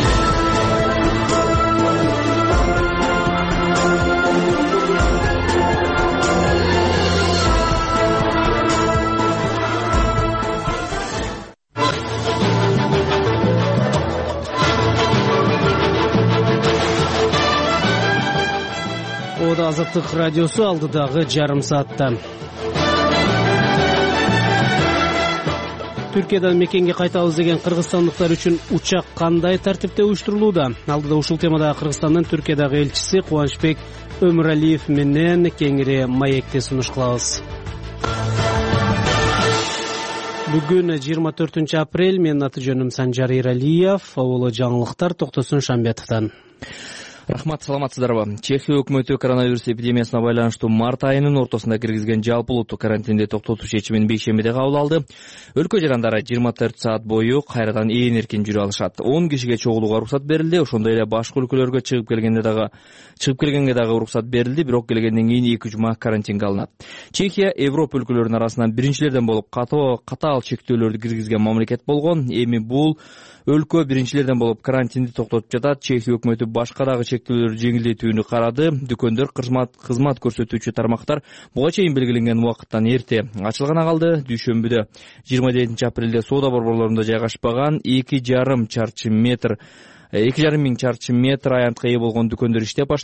Азаттык радиосу алдыдагы жарым саатта. Түркиядан мекенге кайтабыз деген кыргызстандыктар үчүн учак кандай тартипте уюштурулууда? Алдыда ушул темада Кыргызстандын Түркиядагы элчиси Кубанычбек Өмүралиев менен кеңири маекте сунуш кылабыз. Бүгүн 24 апрель, менин аты жөнүм Санжар Иралиев, улуу жаңылыктар Токтосун Шамбетовдон. Рахмат, саламатсыздарбы. Чехия өкмөтү коронавирус эпидемиясына байланыштуу март айынын ортосунда киргизген жалпы улуттук карантинди токтотуу чечимин бейшембиде кабыл алды. Өлкө жарандары 24 саат бою кайрадан ээн эркин жүрө алышат. 10 кишиге чогулууга уруксат берилди. Ошондой эле башка өлкөлөргө чыгып келгенге дагы уруксат берилди, бирок келгенден кийин 2 жума карантинге алынат. Чехия Европа өлкөлөрүнүн арасынан биринчилерден болуп катаал чектөөлөрдү киргизген мамлекет болгон. Эми бул өлкө биринчилерден болуп карантинди токтотуп жатат. Чехия өкмөтү башка дагы чектөөлөрдү жеңилдетүүнү карады. Дүкөндөр, кызмат көрсөтүүчү тармактар буга чейин белгиленген убакыттан эрте ачылган калды. Дүйшөмбүдө 27 апрелде соода борборлорунда жайгашпаган 2,5 миң чарчы метр аянтка ээ болгон дүкөндөр иштеп баштайт.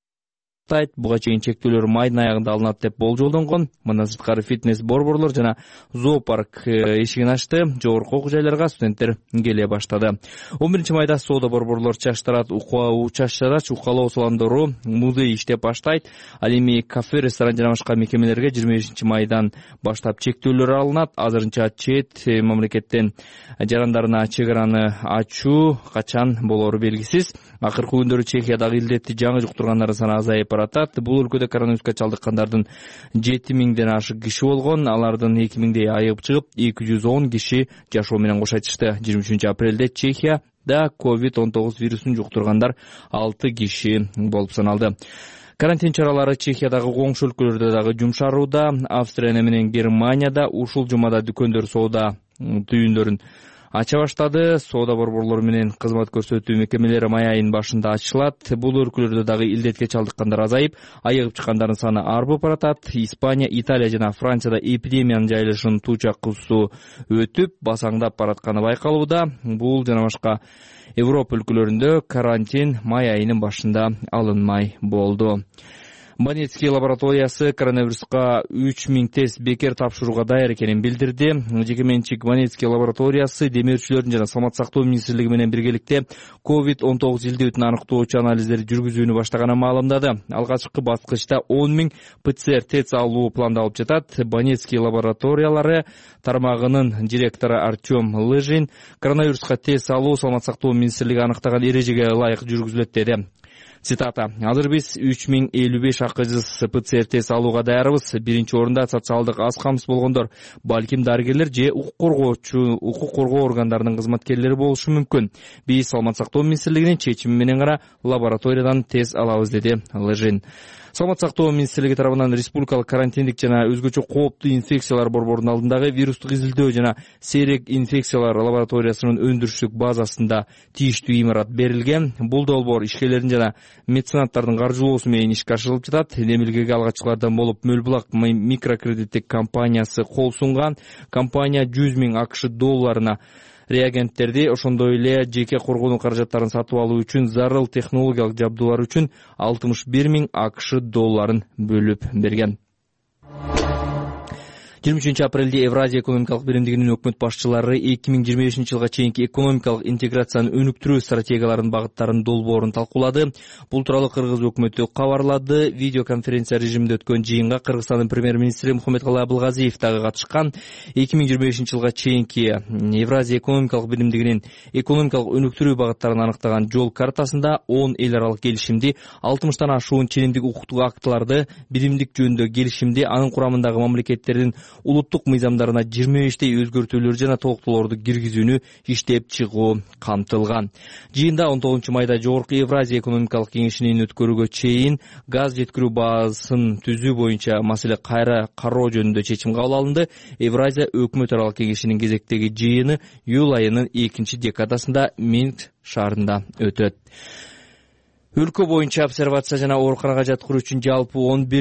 Буга чейин чектөөлөр майдын аягында алынат деп болжолдонгон. Мындан сырткары фитнес борборлор жана зоопарк эшигин ачты. Жогорку окуу жайларга студенттер келе баштады. 11 майда соода борборлор чачтарач, укалоо салондору, музей иштеп баштайт. Ал эми кафе, ресторан жана башка мекемелерге 25 майдан баштап чектөөлөр алынат. Азырынча чет мамлекеттен жарандарына чегараны ачуу качан болору белгисиз. Акыркы күндөрү Чехиядагы илдетти жаңы жуктургандардын саны азайып баратат. Бул өлкөдө коронавируска чалдыккандардын 7.000ден ашык киши болгон. Алардын 2.000дей айыгып чыгып, 210 киши жашоо менен кош айтышты. 23 апрелде Чехияда COVID-19 вирусун жуктургандар 6 киши болуп саналды. Карантин чаралары Чехиядагы коңшу өлкөлөрдө дагы жумшарууда. Австрия менен Германияда ушул жумада дүкөндөр соода түйүндөрүн ача баштады. Соода борборлору менен кызмат көрсөтүү мекемелери май айынын башында ачылат. Бул өлкөлөрдө дагы илдетке чалдыккандар азайып, айыгып чыккандардын саны арбып баратат. Испания, Италия жана Францияда эпидемиянын жайылышын туучаккысуу өтүп, басаңдап баратканы байкалууда. Бул жана башка Европа өлкөлөрүндө карантин май айынын башында алынмай болду. Банецкий лабораториясы коронавируска 3000 тест бекер тапшырууга даяр экенин билдирди. Жекеменчик Банецкий лабораториясы демөөрчүлөрдүн жана саламаттык сактоо министрлиги менен биргеликте COVID-19 илдөөтүн аныктоочу анализдерди жүргүзүүнү баштаганын маалымдады. Алгачкы баскычта 10.000 ПЦР тест алуу пландалып жатат. Банецкий лабораториялары тармагынын директору Артем Лыжин коронавируска тест алуу саламаттык сактоо министрлиги аныктаган эрежеге ылайык жүргүзүлөт деди. Цитата: "Азыр биз 3055 акысыз ПЦР тест алууга даярбыз. Биринчи орунда социалдык аз камсыз болгондор, балким дарыгерлер же укук коргоо органдарынын кызматкерлери болушу мүмкүн. Биз саламаттык сактоо министрлигинин чечими менен гана лабораториядан тест алабыз", деди Лыжин. Саламаттык сактоо министрлиги тарабынан республикалык карантиндик жана өзгөчө кооптуу инфекциялар борборунун алдындагы вирустук изилдөө жана сейрек инфекциялар лабораториясынын өндүрүштүк базасында тийиштүү имарат берилген. Бул долбоор ишкерлердин жана меценаттардын каржылоосу менен ишке ашырылып жатат. Демилгеге алгачкылардан болуп Мөлбулак микрокредиттик компаниясы кол сунган. Компания 100 000 АКШ долларына реагенттерди, ошондой эле жеке коргонуу каражаттарын сатып алуу үчүн зарыл технологиялык жабдуулар үчүн 61 000 АКШ долларын бөлүп берген. 23 апрелде Евразия экономикалык биримдигинин өкмөт башчылары 2025 жылга чейинки экономикалык интеграцияны өнүктүрүү стратегияларынын багыттарын долбоорун талкуулады. Бул тууралуу Кыргыз өкмөтү кабарлады. Видеоконференция режиминде өткөн жыйынга Кыргызстандын премьер-министри Мухаммедкалый Абылгазиев дагы катышкан. 2025 жылга чейинки Евразия экономикалык биримдигинин экономикалык өнүктүрүү багыттарын аныктаган жол картасында 10 эл аралык келишимди, 60тан ашуун ченемдик укуктук актыларды, биримдик жөнүндө келишимди, анын курамындагы мамлекеттердин улуттук мыйзамдарына 25 өзгөртүүлөр жана толуктоолорду киргизүүнү иштеп чыгуу камтылган. Жыйында 19 майда Жогорку Евразия экономикалык кеңешинин өткөрүүгө чейин газ жеткирүү базасын түзүү боюнча маселе кайра кароо жөнүндө чечим кабыл алынды. Евразия өкмөт аралык кеңешинин кезектеги жыйыны июль айынын 2 декадасында Минск шаарында өтөт. Өлкө боюнча обсервация жана ооруканага жаткыруу үчүн жалпы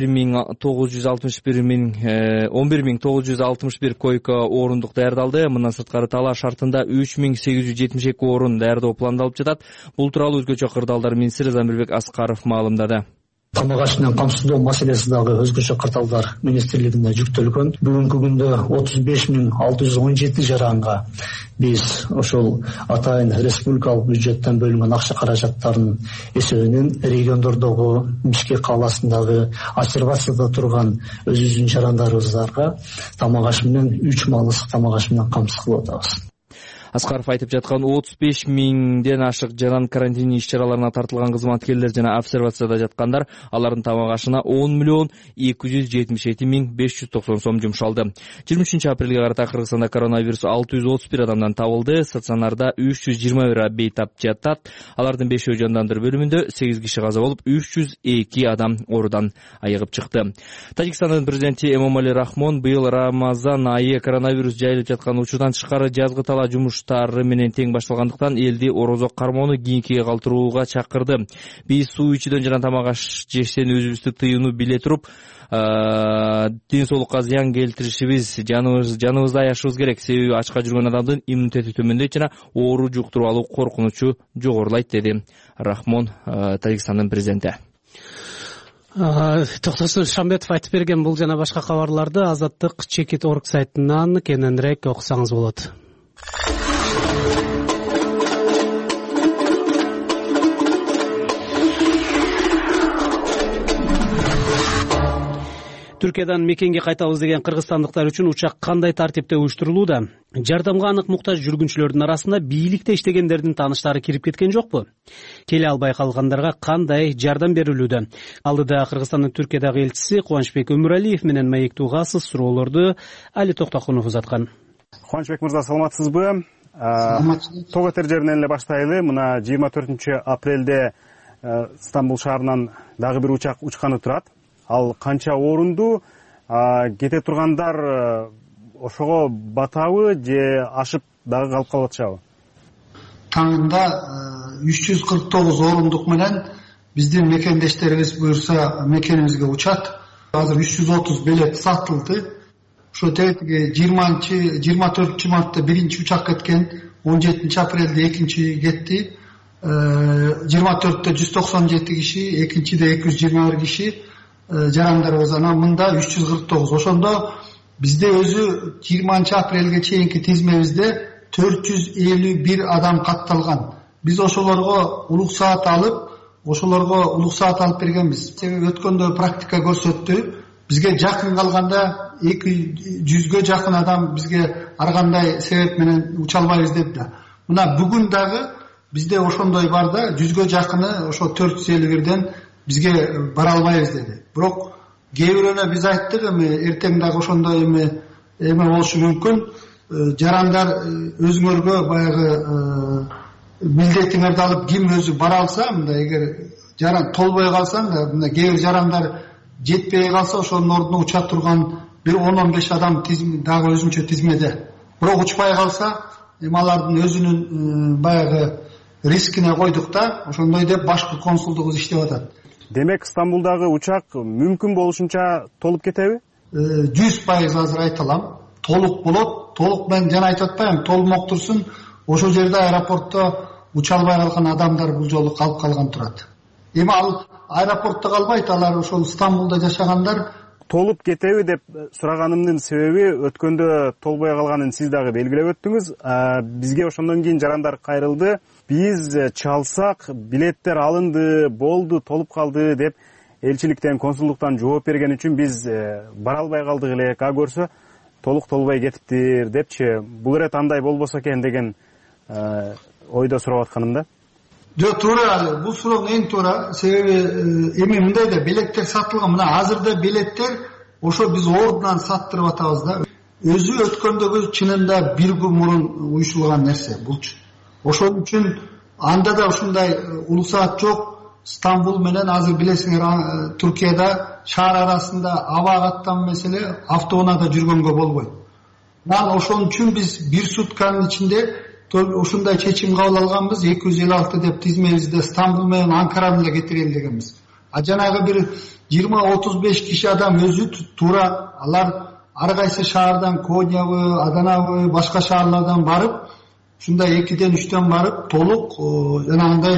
11.961 койка орундук даярдалды. Мындан сырткары талаш шартында 3.872 орун даярдоо пландалып жатат. Бул тууралуу өзгөчө кырдаалдар министри Замирбек Аскаров маалымдады. Тамак аш менен камсыздоо маселеси дагы өзгөчө кырдаалдар министрлигине жүктөлгөн. Бүгүнкү күндө 35.617 жаранга биз ошол атайын республикалык бюджеттен бөлүнгөн акча каражаттарынын эсебинен региондордогу Бишкек калаасындагы обсервацияда турган өзүбүздүн жарандарыбыздарга тамак аш менен 3 маал ысык тамак аш менен камсыз кылып атабыз. Аскаров айтып жаткан 35 000ден ашык жаран карантин иш-чараларына тартылган кызматкерлер жана обсервацияда жаткандар, алардын тамак ашына 10.277.590 сом жумшалды. 23 апрелге карата Кыргызстанда коронавирус 631 адамдан табылды. Стационарда 321 бейтап жатат. Алардын 5-өө жандандыруу бөлүмүндө 8 киши каза болуп, 302 адам оорудан айыгып чыкты. Тажикстандын президенти Эмомали Рахмон быйыл Рамазан айы коронавирус жайылып жаткан учурдан тышкары жазгы тала жумуштары менен тең башталгандыктан элди орозо кармоону кийинкиге калтырууга чакырды. Биз суу ичүүдөн жана тамак аш жештен өзүбүздү тыюуну биле туруп, ден соолукка зыян келтиришибиз, жаныбызды аяшыбыз керек. Себеби ачка жүргөн адамдын иммунитети төмөндөйт жана оору жуктуруп алуу коркунучу жогорулайт, деди Рахмон, Тажикстандын президенти. Токтосун Шамбетов айтып берген бул жана башка кабарларды Азаттык Чекит.org сайтынан кененирээк окусаңыз болот. Түркиядан мекенге кайтабыз деген кыргызстандыктар үчүн учак кандай тартипте уюштурулууда? Жардамга анык муктаж жүргүнчүлөрдүн арасында бийликте иштегендердин тааныштары кирип кеткен жокпу? Келе албай калгандарга кандай жардам берилүүдө? Алдыда Кыргызстандын Түркиядагы элчиси Кубанычбек Өмүралиев менен маектүү касыз суроолорду Али Токтокунов узаткан. Кубанычбек мырза, саламатсызбы? Тоо Этер жеринен эле баштайлы. Мына 24 апрелде Стамбул шаарынан дагы бир учак учканы турат. Ал канча орунду? Кете тургандар ошого батабы же ашып дагы калып калып атышабы? Таңында 349 орундук менен биздин мекендештерибиз буюрса мекенибизге учат. Азыр 330 билет сатылды. Ошо тетиги 24 мартта биринчи учак кеткен, 17 апрелде экинчи кетти. 24-тө 197 киши, экинчиде 221 киши жарандарыбыз, анан мында 349. Ошондо бизде өзү 20 апрелге чейинки тизмебизде 451 адам катталган. Биз ошолорго улук саат алып бергенбиз. Себеби өткөндө практика көрсөттү. Бизге жакын калганда 200гө жакын адам бизге ар кандай себеп менен уча албайбыз деп да. Мына бүгүн дагы бизде ошондой бар да, 100гө жакыны ошо 451ден бизге бара албайбыз деди. Бирок кээ бирөөнө биз айттык, эртең дагы ошондой эме болушу мүмкүн. Жарандар өзүңөргө баягы милдетиңерди алып ким өзү бара алса, мындай эгер жаран толбой калсаң да мына кээ бир жарандар жетпей калса ошонун ордуна уча турган бир 10-15 адам дагы өзүнчө тизмеде. Бирок учпай калса эми алардын өзүнүн баягы рискине койдук да, ошондой деп башкы консулдугубуз иштеп атат. Демек Стамбулдагы учак мүмкүн болушунча толуп кетеби? 100% азыр айта алам. Толук болот. Толук мен жана айтып атпайм, толмок турсун. Ошол жерде аэропортто уча албай калган адамдар бул жолу калып калган турат. Эми ал аэропортто калбайт, алар ошол Стамбулда жашагандар. Толуп кетеби деп сураганымдын себеби өткөндө толбой калганын сиз дагы белгилеп өттүңүз. Бизге ошондон кийин жарандар кайрылды. Биз чалсак билеттер алынды, болду, толуп калды деп элчиликтен, консулдуктан жооп берген үчүн биз бара албай калдык элек. А көрсө толук толбой кетиптир депчи. Бул ирет андай болбосо экен деген ойдо сурап атканым да. Жок, туура. Бул суроонун эң туура. Себеби эми мындай да билеттер сатылган. Мына азырда билеттер ошо биз ордунан саттырып атабыз да. Өзү өткөндөгү чынында бир күн мурун уюшулган нерсе булчу. Ошон үчүн анда да ушундай улуу саат жок. Стамбул менен азыр билесиңер Туркияда шаар арасында аба каттан маселе автоунаада жүргөнгө болбойт. Нан ошон үчүн биз бир сутканын ичинде ушундай чечим кабыл алганбыз. 256 деп тизмебизде Стамбул менен Анкараны эле кетирели дегенбиз. А жанагы бир 20-35 киши адам өзү туура алар ар кайсы шаардан, Конябы, Аданабы, башка шаарлардан барып, ушундай 2-ден 3-тен барып, толук жанагындай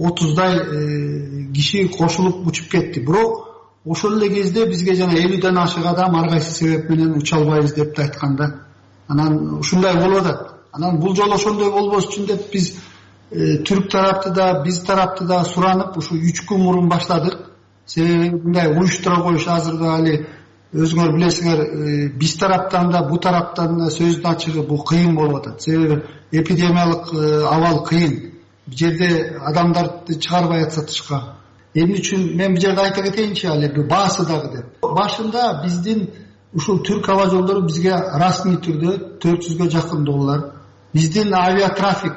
30дай киши кошулуп учуп кетти. Бирок ошол эле кезде бизге жана 50ден ашык адам ар кайсы себеп менен уча албайбыз деп айтканда. Анан ушундай болуп атат. Анан бул жолу ошондой болбош үчүн деп биз түрк тарапты да, биз тарапты да суранып, ушу 3 күн мурун баштадык. Себеби мындай уюштура коюш азырда али өзүңөр билесиңер, биз тараптан да, бу тараптан да сөздүн ачыгы бул кыйын болуп атат. Себеби эпидемиялык абал кыйын. Бул жерде адамдарды чыгарбай атса тышка. Эмне үчүн мен бул жерде айта кетейинчи, али баасы дагы деп. Башында биздин ушул түрк аба жолдору бизге расмий түрдө 400гө жакын доллар. Биздин авиатрафик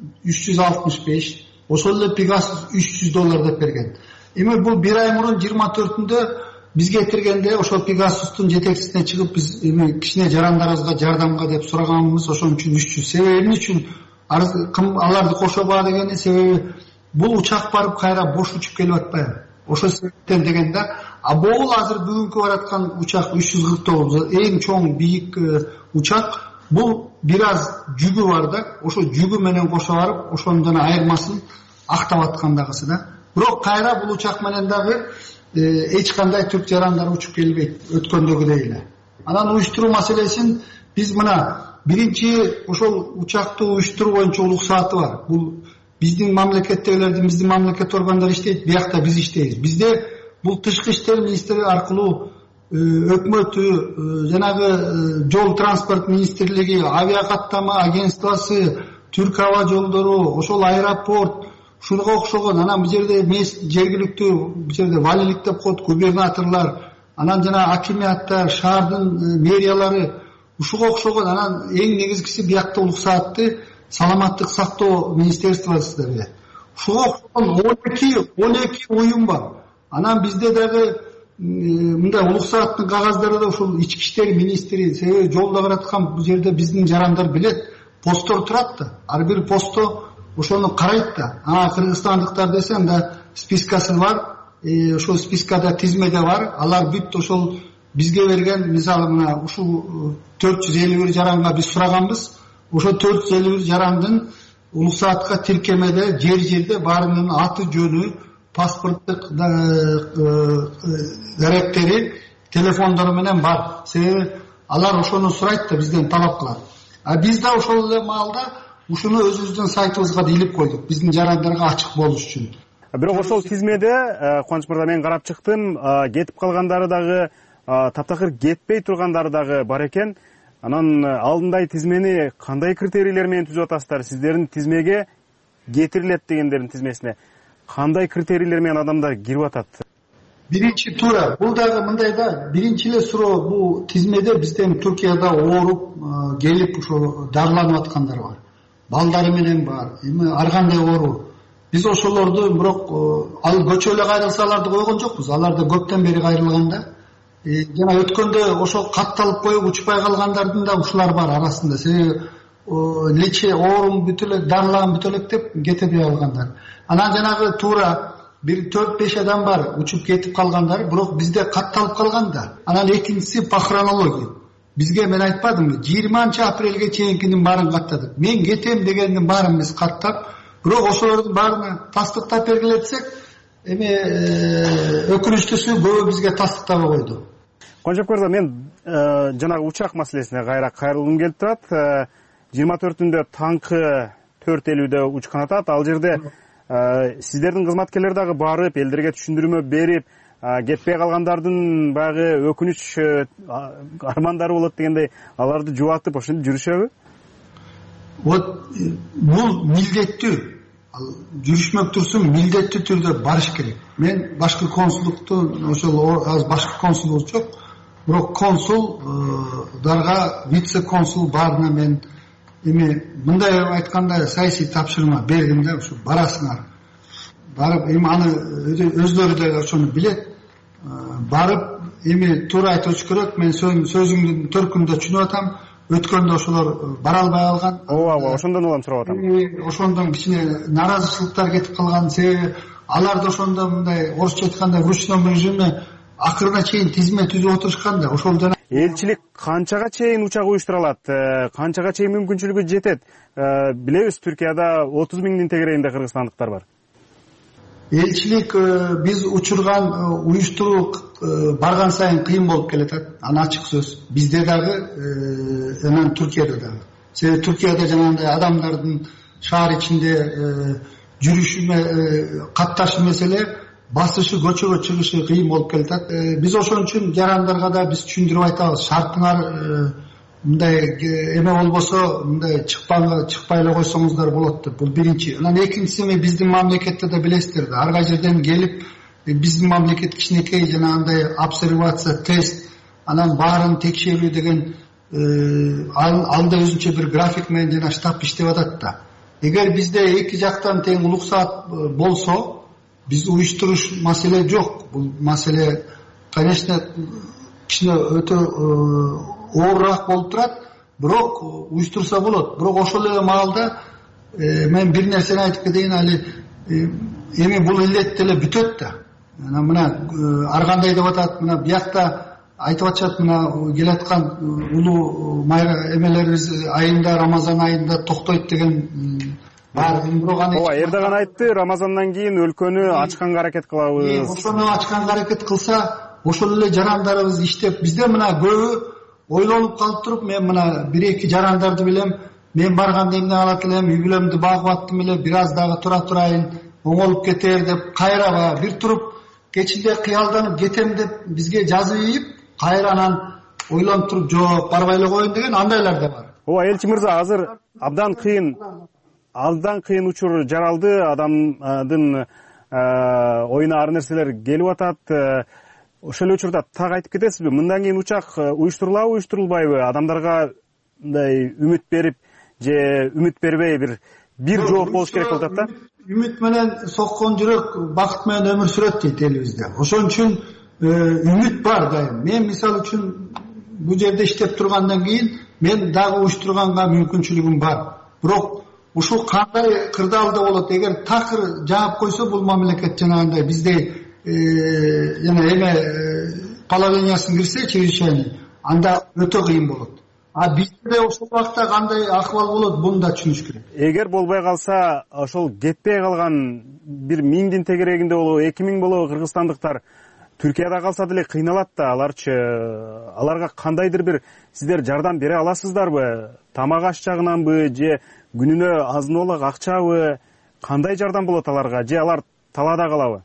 365, ошол эле Pegasus 300 доллар деп берген. Эми бул бир ай мурун 24-үндө бизге кетиргенде ошол Pegasus'тун жетекчисине чыгып биз эми кичине жарандарыбызга жардамга деп сураганбыз, ошон үчүн 300. Себеби эмне үчүн аларды кошобаа дегени, себеби бул учак барып кайра бош учуп келип атпайбы. Ошол себептен деген да. А бул азыр бүгүнкү бараткан учак 349, эң чоң бийик учак. Бул бир аз жүгү бар да, ошо жүгү менен кошо барып, ошонун жана айырмасын актап аткандагысы да. Бирок кайра бул учак менен дагы эч кандай түрк жарандар учуп келбейт өткөндөгүдөй эле. Анан уюштуруу маселесин биз мына биринчи ошол учакты уюштуруу боюнча уруксаты бар. Бул биздин мамлекеттегилердин, биздин мамлекет органдары иштейт, биякта биз иштейбиз. Бизде бул тышкы иштер министри аркылуу өкмөтү, жанагы жол транспорт министрлиги, авиакаттама агентствосы, түрк аба жолдору, ошол аэропорт, ушуга окшогон, анан бул жерде жергиликтүү, бул жерде валилик деп коет, губернаторлор, анан жана акимияттар, шаардын мэриялары, ушуга окшогон, анан эң негизгиси биякта улук саатты саламаттык сактоо министерствосу берет. Ушуга окшогон 12 уюм бар. Анан бизде дагы мындай улук сааттын кагаздары да ушул ички иштер министри, себеби жолдо бараткан бул жерде биздин жарандар билет, посттор турат да. Ар бир постто ошону карайт да. Кыргызстандыктар десем да спискасы бар, ошол спискада тизмеде бар. Алар бүт ошол бизге берген, мисалы мына ушул 451 жаранга биз сураганбыз. Ошо 451 жарандын улук саатка тиркемеде жерде баарынын аты жөнү, паспорттук даректери, телефондору менен бар. Себеби алар ошону сурайт да, бизден талап кылат. А биз да ошол эле маалда ушуну өзүбүздүн сайтыбызга да илип койдук, биздин жарандарга ачык болуш үчүн. Бирок ошол тизмеде Кубаныч мырза, мен карап чыктым, кетип калгандары дагы, таптакыр кетпей тургандары дагы бар экен. Анан алдындай тизмени кандай критерийлер менен түзүп атасыздар? Сиздердин тизмеге кетирилет дегендердин тизмесине кандай критерийлер менен адамдар кирип атат? Биринчи туура, бул дагы мындай да, биринчи эле суроо бул тизмеде бизден Туркияда ооруп келип ошо дарыланып аткандар бар. Балдары менен бар. Эми ар кандай оору. биз ошолорду бирок ал көчө эле кайрылса аларды койгон жокпуз. Алар да көптөн бери кайрылган да. Жана өткөндө ошо катталып коюп учпай калгандардын да ушулар бар арасында. Себеби лече оорум бүтө эле дарылаган бүтө элек деп кетип алгандар. Анан жанагы туура бир 4-5 адам бар учуп кетип калгандар, бирок бизде катталып калган да. Анан экинчиси по хронологии. Бизге мен айтпадымбы, 20-апрелге чейинкинин баарын каттадык. Мен кетем дегендин баарын биз каттап, бирок ошолордун баарына тастыктап бергилетсек, өкүнүчтүүсү көбү бизге тастыктабай койду. Конжоп мырза, мен жанагы учак маселесине кайрылгым келип турат. 24-түндө таңкы 4:50 учкан атат. Ал жерде сиздердин кызматкерлер дагы барып, элдерге түшүндүрмө берип, кетпей калгандардын баягы өкүнүч армандары болот дегендей аларды жубатып ошентип жүрүшөбү? Вот бул милдеттүү. Жүрүшмөк турсун милдеттүү түрдө барыш керек. Мен башкы консулдуктун ошол аз башкы консулубуз жок, бирок консулдарга вице консул баарына мен мындай айтканда саясий тапшырма бердим да, ушу барасыңар. Барып аны өздөрү да ошону билет. Барып туура айтыш керек. Мен сөзүңдүн төркүндө түшүнүп атам. Өткөндө ошолор бара албай калган. Ооба, ошондон улам сурап атам. Ошондон кичине наразычылыктар кетип калган. Себеби аларды ошондо мындай орусча айтканда в ручном режиме акырына чейин тизме түзүп отурушкан да. Ошол жана элчилик канчага чейин учак уюштура алат, канчага чейин мүмкүнчүлүгү жетет? Билебиз, Түркияда 30 миңдин тегерегинде кыргызстандыктар бар. Элчилик биз учурган уюштуруу барган сайын кыйын болуп келатат. Аны ачык сөз. Бизде дагы, анан Түркияда дагы. Себеби Түркияда жанагындай адамдардын шаар ичинде жүрүшү, катташы маселе, басышы, көчөгө чыгышы кыйын болуп келатат. Биз ошон үчүн жарандарга да биз түшүндүрүп айтабыз. Шартыңар мындай эме болбосо, мындай чыкпай эле койсоңуздар болот деп. Бул биринчи. Анан экинчиси биздин мамлекетте да билесиздер да, ар кай жерден келип биздин мамлекет кичинекей жанагындай обсервация, тест, анан баарын текшерүү деген ал да өзүнчө бир график менен жана штаб иштеп атат да. Эгер бизде эки жактан тең улук саат болсо, биз уюштуруш маселе жок. Бул маселе, конечно, кичине өтө оорураак болуп турат, бирок уюштурса болот. Бирок ошол эле маалда мен бир нерсени айтып кетейин, али бул илет деле бүтөт да. Мына ар кандай деп атат, мына биякта айтып атышат, мына келаткан улуу эмелерибиз айында, Рамазан айында токтойт деген бар. Ооба, Эрдоган айтты, Рамазандан кийин өлкөнү ачканга аракет кылабыз. Ошону ачканга аракет кылса, ошол эле жарандарыбыз иштеп, бизде мына көбү ойлонуп калып туруп, мен мына 1-2 жарандарды билем, мен барганда эмне калат элем, үй бүлөмдү багып аттым эле, бир аз дагы тура турайын, оңолуп кетер деп, кайра бир туруп кечинде кыялданып кетем деп бизге жазып ийип, кайра анан ойлонуп туруп, жок, барбай эле коеюн деген андайлар да бар. Ооба, элчи мырза, азыр абдан кыйын учур жаралды, адамдын оюна ар нерселер келип атат. Ошол учурда так айтып кетесизби, мындан кийин учак уюштурулабы, уюштурулбайбы? Адамдарга мындай үмүт берип же үмүт бербей бир жооп болуш керек болуп атат да. Үмүт менен соккон жүрөк бакыт менен өмүр сүрөт дейт элибизде. Ошон үчүн үмүт бар дайым. Мен мисалы үчүн бул жерде иштеп тургандан кийин мен дагы уюштурганга мүмкүнчүлүгүм бар. Бирок ушул кандай кырдаалда болот? Эгер такыр жаап койсо бул мамлекет жанагындай биздей жана положениясын кирсе, чрезвычайный, анда өтө кыйын болот. Бизде ошол убакта кандай акыбал болот, буну да түшүнүш керек. Эгер болбой калса, ошол кетпей калган бир 1000дин тегерегинде болобу, 2000 болобу кыргызстандыктар Түркияда калса деле кыйналат да, аларга кандайдыр бир сиздер жардам бере аласыздарбы? Тамак аш жагынанбы же күнүнө азын-олак акчабы? Кандай жардам болот аларга? Же алар талаада калабы?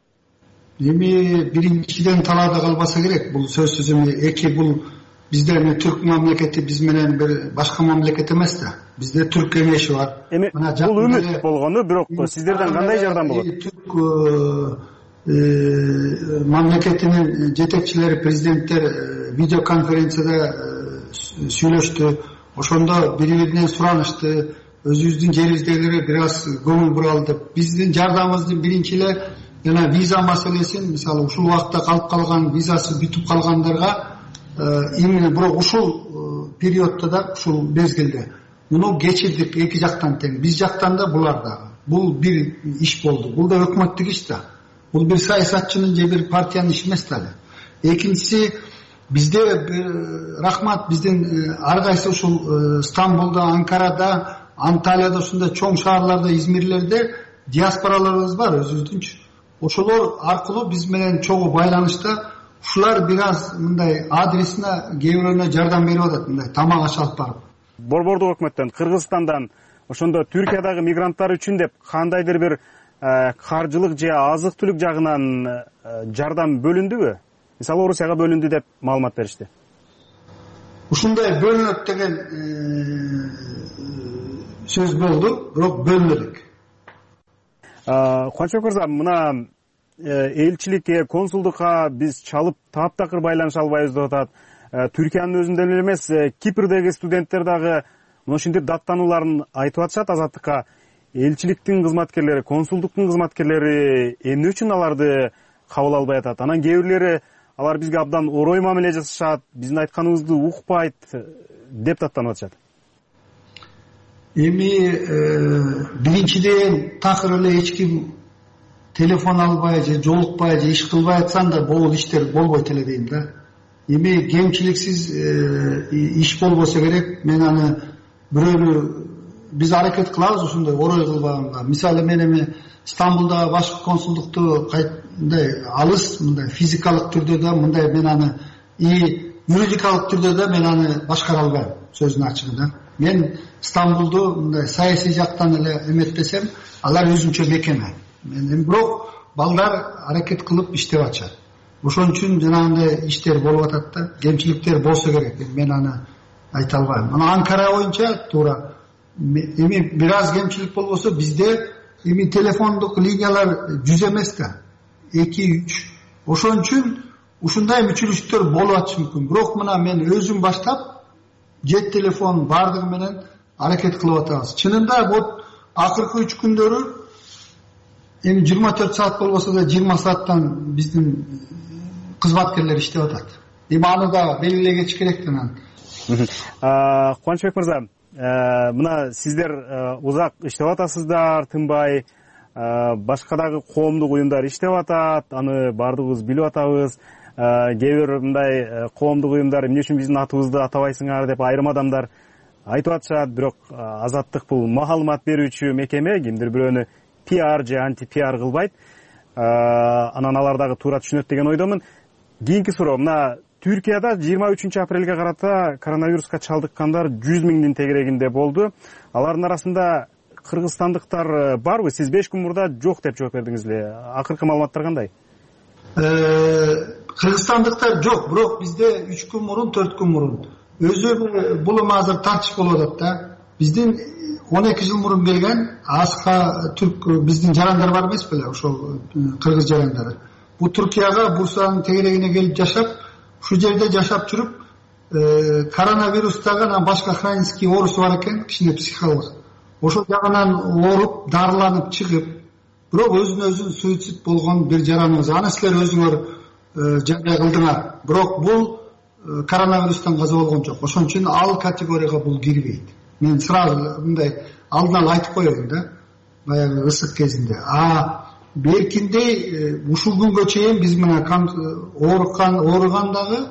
Биринчиден талаада калбаса керек. Бул сөзсүз эки, бул бизде түрк мамлекети биз менен бир башка мамлекет эмес да. Бизде түрк кеңеши бар. Бул үмүт болгону, бирок сиздерден кандай жардам болот? Түрк мамлекетинин жетекчилери, президенттер видеоконференцияда сүйлөштү. Ошондо бири-биринен суранышты. өзүбүздүн жерибиздегилерге бир аз көңүл буралы деп. Биздин жардамыбыздын биринчи эле жана виза маселесин, мисалы ушул убакта калып калган, визасы бүтүп калгандарга именно бирок ушул периодто да, ушул мезгилде муну кечирдик эки жактан тең. Биз жактан да, булар дагы. Бул бир иш болду. Бул да өкмөттүк иш да. Бул бир саясатчынын же бир партиянын иши эмес да. Экинчиси, бизде рахмат, биздин ар кайсы ушул Стамбулда, Анкарада, Анталияда, ушундай чоң шаарларда, Измирлерде диаспораларыбыз бар өзүбүздүнчү. Ошолор аркылуу биз менен чогуу байланышта. Ушулар бир аз мындай адресине кээ бирөөнө жардам берип атат, мындай тамак аш алып барып. Борбордук өкмөттөн, Кыргызстандан, ошондо Түркиядагы мигранттар үчүн деп кандайдыр бир каржылык же азык түлүк жагынан жардам бөлүндүбү? Мисалы Орусияга бөлүндү деп маалымат беришти. Ушундай бөлүнөт деген сөз болду, бирок бөлмөдүк. Кубанычбек мырза, мына элчиликке, консулдукка биз чалып таптакыр байланыша албайбыз деп атат. Түркиянын өзүндө эле эмес, Кипрдеги студенттер дагы ушинтип даттанууларын айтып атышат Азаттыкка. Элчиликтин кызматкерлери, консулдуктун кызматкерлери эмне үчүн аларды кабыл албай атат? Анан кээ бирлери алар бизге абдан орой мамиле жасашат, биздин айтканыбызды укпайт деп даттанып атышат. Эми биринчиден такыр эле эч ким телефон албай же жолукпай же иш кылбай атсаң да бул иштер болбойт эле дейм да. Эми кемчиликсиз иш болбосо керек. Мен аны бирөөнү биз аракет кылабыз ушундай орой кылбаганга. Мисалы мен эми Стамбулдагы башкы консулдукту кайдай алыс, мындай физикалык түрдө да, мындай мен аны юридикалык түрдө да мен аны башкара албайм, сөздүн ачыгы да. Мен Стамбулду мындай саясий жактан эле эметпесем, алар өзүнчө мекеме. Мен бирок балдар аракет кылып иштеп атышат. Ошон үчүн жанагындай иштер болуп атат да, кемчиликтер болсо керек. Мен аны айта албайм. Ана Анкара боюнча туура эми бир аз кемчилик болбосо бизде эми телефондук линиялар 100 эмес да, 2-3. Ошон үчүн ушундай мүчүлүштөр болуп атышы мүмкүн. Бирок мына мен өзүм баштап жет телефон бардыгы менен аракет кылып атабыз. Чынында вот акыркы 3 күндөрү эми 24 саат болбосо да 20 сааттан биздин кызматкерлер иштеп атат. Эми аны да белгилей кетиш керек да. Кубанычбек мырза, мына сиздер узак иштеп атасыздар, тынбай, башка дагы коомдук уюмдар иштеп атат, аны баардыгыбыз билип атабыз. Кээ бир мындай коомдук уюмдар эмне үчүн биздин атыбызды атабайсыңар деп айрым адамдар айтып атышат. Бирок Азаттык бул маалымат берүүчү мекеме, кимдир бирөөнү пиар же анти-пиар кылбайт. Анан алар дагы туура түшүнөт деген ойдомун. Кийинки суроо, мына Түркияда 23 апрелге карата коронавируска чалдыккандар 100 миңдин тегерегинде болду. Алардын арасында кыргызстандыктар барбы? Сиз 5 күн мурда жок деп жооп бердиңиз эле. Акыркы маалыматтар кандай? Кыргызстандыктар жок, бирок бизде 3 күн мурун, 4 күн мурун өзү бул эми азыр тартыш болуп атат да. Биздин 12 жыл мурун келген Аска түрк биздин жарандар бар эмес беле, ошол кыргыз жарандары. Бул Түркияга Бурсанын тегерегине келип жашап, ушул жерде жашап жүрүп, коронавирустагы анан башка хронический оорусу бар экен, кичине психологик. Ошол жагынан ооруп, дарыланып чыгып, бирок өзүнө-өзү суицид болгон бир жараныбыз. Аны силер өзүңөр жагдай кылдыңар. Бирок бул коронавирустан каза болгон жок. Ошон үчүн ал категорияга бул кирбейт. Мен сразу мындай алдын ала айтып коеюн да, баягы ысык кезинде. Беркиндей ушул күнгө чейин биз мына ооруган дагы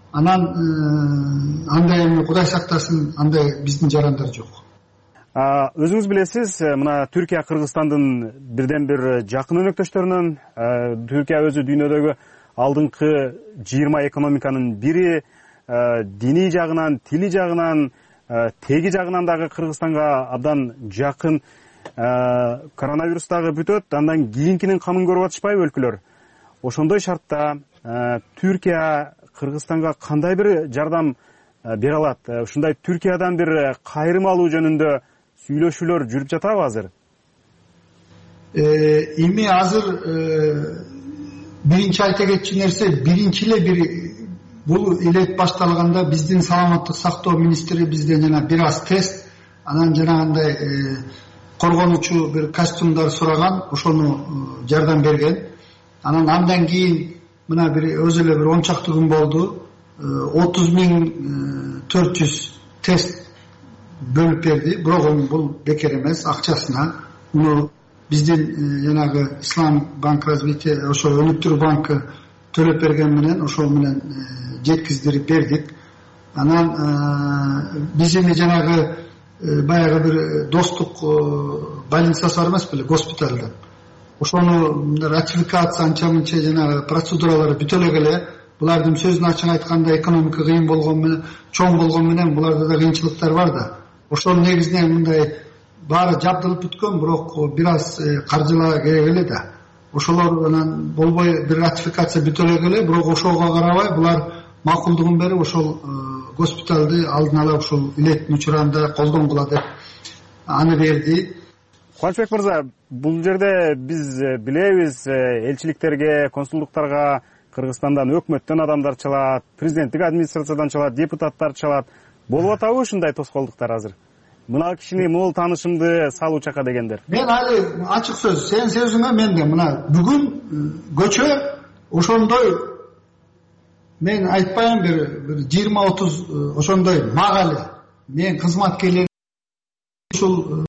анан андай эми Кудай сактасын, андай биздин жарандар жок. Өзүңүз билесиз, мына Түркия Кыргызстандын бирден бир жакын өнөктөштөрүнөн. Түркия өзү дүйнөдөгү алдыңкы 20 экономиканын бири, диний жагынан, тили жагынан, теги жагынан дагы Кыргызстанга абдан жакын. Коронавирус дагы бүтөт, андан кийинкинин камын көрүп атышпайбы өлкөлөр? Ошондой шартта Түркия Кыргызстанга кандай бир жардам бере алат? Ушундай Түркиядан бир кайрым алуу жөнүндө сүйлөшүүлөр жүрүп жатабы азыр? Эми азыр биринчи айта кетчү нерсе, биринчи эле бир бул элек башталганда биздин саламаттык сактоо министри бизден жана бир аз тест анан жанагындай коргонуучу бир костюмдар сураган, ошону жардам берген. Андан кийин мына бир өзү эле бир 10 чакты күн болду. 30.400 тест бөлүп берди. Бирок бул бекер эмес, акчасына. Муну биздин жанагы Ислам банк развития, ошо өнүктүрүү банкы төлөп берген менен, ошол менен жеткиздирип бердик. Анан биз эми жанагы баягы бир достук больницасы бар эмес беле, госпиталда. Ошону ратификация анча-мынча жанагы процедуралары бүтө эле. Булардын сөзүн ачык айтканда экономика кыйын болгон менен, чоң болгон менен буларда да кыйынчылыктар бар да. Ошонун негизинен мындай баары жабдылып бүткөн, бирок бир аз каржылаа керек эле да. Ошолор анан болбой бир ратификация бүтө эле, бирок ошого карабай булар макулдугун берип ошол госпиталды алдын ала ушул илеттин учуранда колдонгула деп аны берди. Кубанычбек мырза, бул жерде биз билебиз, элчиликтерге, консулдуктарга Кыргызстандан өкмөттөн адамдар чалат, президенттик администрациядан чалат, депутаттар чалат. Болуп атабы ушундай тоскоолдуктар азыр? Мына кишини, могул таанышымды сал учакка дегендер. Мен али ачык сөз, сен сөзүңө мен де мына бүгүн көчө ошондой, мен айтпайм бир 20-30 ошондой магалы мен кызматкерлер ушул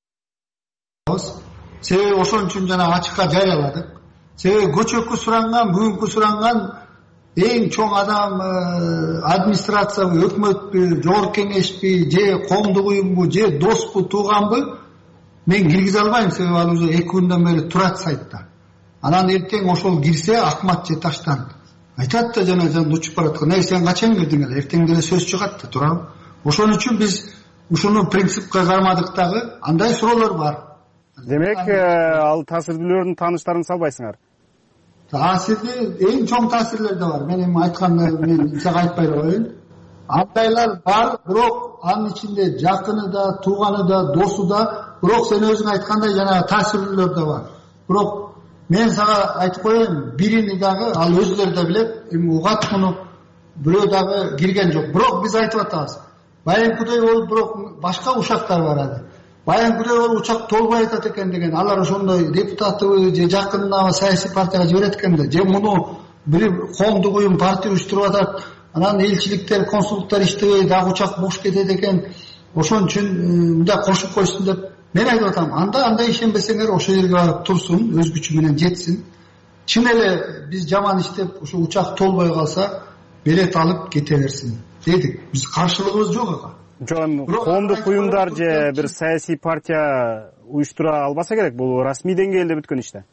себеби ошон үчүн жана ачыкка жарыяладык. Себеби көчөккө суранган, бүгүнкү суранган эң чоң адам администрациябы, өкмөтпү, жогорку кеңешпи, же коомдук уюмбу, же доспу, тууганбы мен киргизе албайм, себеби ал уже 2 күндөн бери турат сайтта. Анан эртең ошол кирсе Акмат же Таштан айтат да жана учуп бараткан, сен качан кирдиң эле, эртең деле сөз чыгат да, туурабы? Ошон үчүн биз ушуну принципке кармадык дагы, андай суроолор бар. Демек, ал таасирдүүлөрдүн тааныштарын салбайсыңар? Таасирди, эң чоң таасирлер да бар. Мен эми айтканда мен сага айтпай коеюн. Андайлар бар, бирок анын ичинде жакыны да, тууганы да, досу да, бирок сен өзүң айткандай жанагы таасирлүүлөр да бар. Бирок мен сага айтып коеюн, бирини дагы ал өзүлөр да билет, эми угат муну бирөө дагы кирген жок. Бирок биз айтып атабыз. Байыркыдай ол бирок башка ушактар бар али. Байыркыдай ол учак толбой айтат экен деген, алар ошондой депутаты же жакынына саясий партияга жиберет экен да, же муну бир коомдук уюм партия уюштуруп атат, анан элчиликтер, консулдуктар иштебей дагы учак бош кетет экен. Ошон үчүн мындай кошуп койсун деп мен айтып атам. Андай ишенбесеңер ошо жерге барып турсун, өз күчү менен жетсин. Чын эле биз жаман иштеп ушу учак толбой калса, берет алып кете берсин дедик. Биз каршылыгыбыз жок ага. Коомдук уюмдар же бир саясий партия уюштура албаса керек, бул расмий деңгээлде бүткөн иште.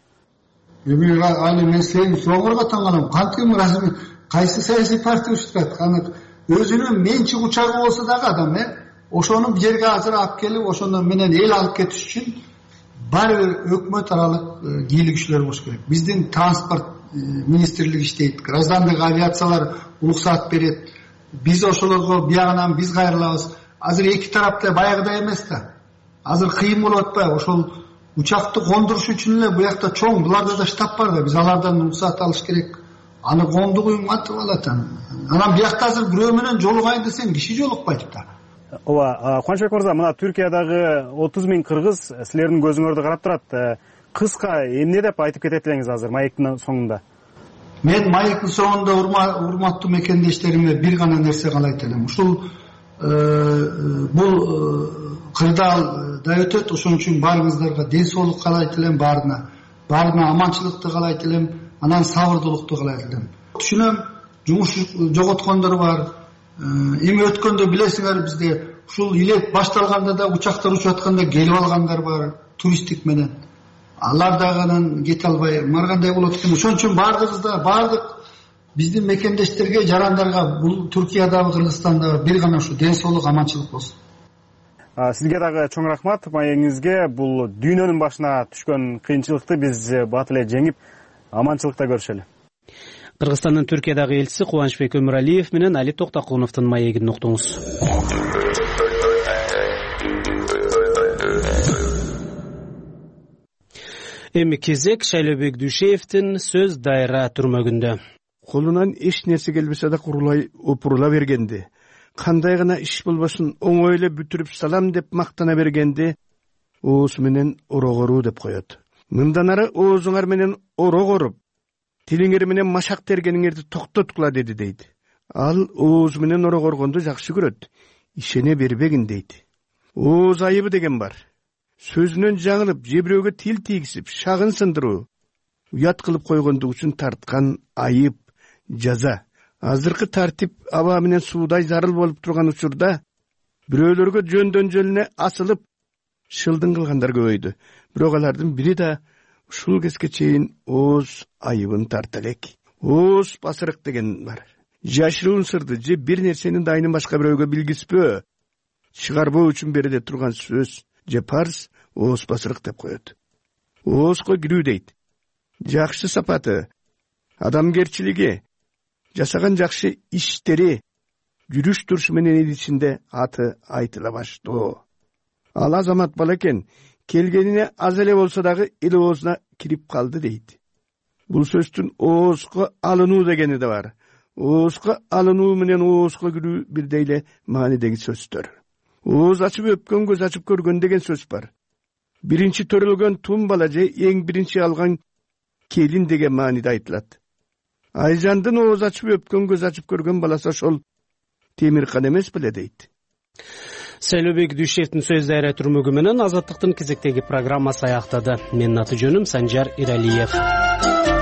Эми али мен сенин сурооңорго таң калам. Кантип расмий кайсы саясий партия уюштурат? Аны өзүнүн менчик учагы болсо дагы адам, ошону бир жерге азыр алып келип, ошондон менен эл алып кетиш үчүн баары өкмөт аралык кийлигичлер болуш керек. Биздин транспорт министрлиги иштейт, граждандык авиациялар уруксат берет. Биз ошолорго биягынан биз кайрылабыз. Азыр эки тарапта баягыдай эмес да. Азыр кыйын болуп атпайбы? Ошол учакты кондуруш үчүн эле буякта чоң, буларда да штаб бар да. Биз алардан уруксат алыш керек. Аны коомдук уюм кантип алат? Анан буякта азыр бирөө менен жолугайын десең киши жолукпайт да. Ооба, Кубанычбек мырза, мына Түркиядагы 30.000 кыргыз силердин көзүңөрдү карап турат. Кыска эмне деп айтып кетет элеңиз азыр маектин соңунда? Мен маектин соңунда урматтуу мекендештериме бир гана нерсе каалайт элем. Ушул бул кырдаал да өтөт, ошон үчүн баарыңыздарга ден соолук каалайт элем, баарына аманчылыкты каалайт элем, анан сабырдуулукту каалайт элем. Түшүнөм, жумуш жоготкондор бар. Эми өткөндө билесиңер, бизде ушул илет башталганда да учактар учуп атканда келип алгандар бар, туристтик менен. Алар дагы кете албай маргандай болот экен. Ошон үчүн баардык биздин мекендештерге, жарандарга бул Түркиядагы, Кыргызстандагы бир гана ушу ден соолук, аманчылык болсун. Сизге дагы чоң рахмат маегиңизге. Бул дүйнөнүн башына түшкөн кыйынчылыкты биз бат эле жеңип, аманчылыкта көрүшөлү. Кыргызстандын Түркиядагы элчиси Кубанычбек Өмүралиев менен Али Токтокуновдун маегин уктуңуз. Эми кезек Шайлообек Дүйшеевдин сөз дайра түрмөгүндө. Колунан эч нерсе келбесе да опурула бергенде, кандай гана иш болбосун оңой эле бүтүрүп салам деп мактана бергенди оозу менен орогоруу деп коет. Мындан ары оозуңар менен орогоруп, тилиңер менен машак тергениңерди токтоткула деди дейт. Ал оозу менен орогоргонду жакшы көрөт. Ишене бербегин дейт. Ооз айыбы деген бар. Сөзүнөн жаңылып, же бирөөгө тил тийгизип, шагын сындыруу, уят кылып койгондугу үчүн тарткан айып, жаза. Азыркы тартип аба менен суудай зарыл болуп турган учурда бирөөлөргө жөндөн жөлүнө асылып шылдың кылгандар көбөйдү. Бирок алардын бири да ушул кезге чейин ооз айыбын тарта элек. Ооз басырык деген бар. Жашыруун сырды же бир нерсенин дайынын башка бирөөгө билгизбөө, чыгарбоо үчүн бериле турган сөз же парз ооз басырык деп коет. Оозго кирүү дейт. Жакшы сапаты, адамгерчилиги, жасаган жакшы иштери, жүрүш турушу менен эл ичинде аты айтыла баштоо. Ал азамат бала экен, келгенине аз эле болсо дагы эл оозуна кирип калды дейт. Бул сөздүн оозго алынуу дегени да бар. Оозго алынуу менен оозго кирүү бирдей эле маанидеги сөздөр. Ооз ачып өпкөн көз ачып көргөн деген сөз бар. Биринчи төрөлгөн тум бала же эң биринчи алган келин деген мааниде айтылат. Айжандын ооз ачып өпкөн көз ачып көргөн баласы ошол Темиркан эмес беле дейт. Селубек Дүйшевдин сөздөрү түрмөгү менен Азаттыктын кезектеги программасы аяктады. Менин аты жөнүм Санжар Иралиев.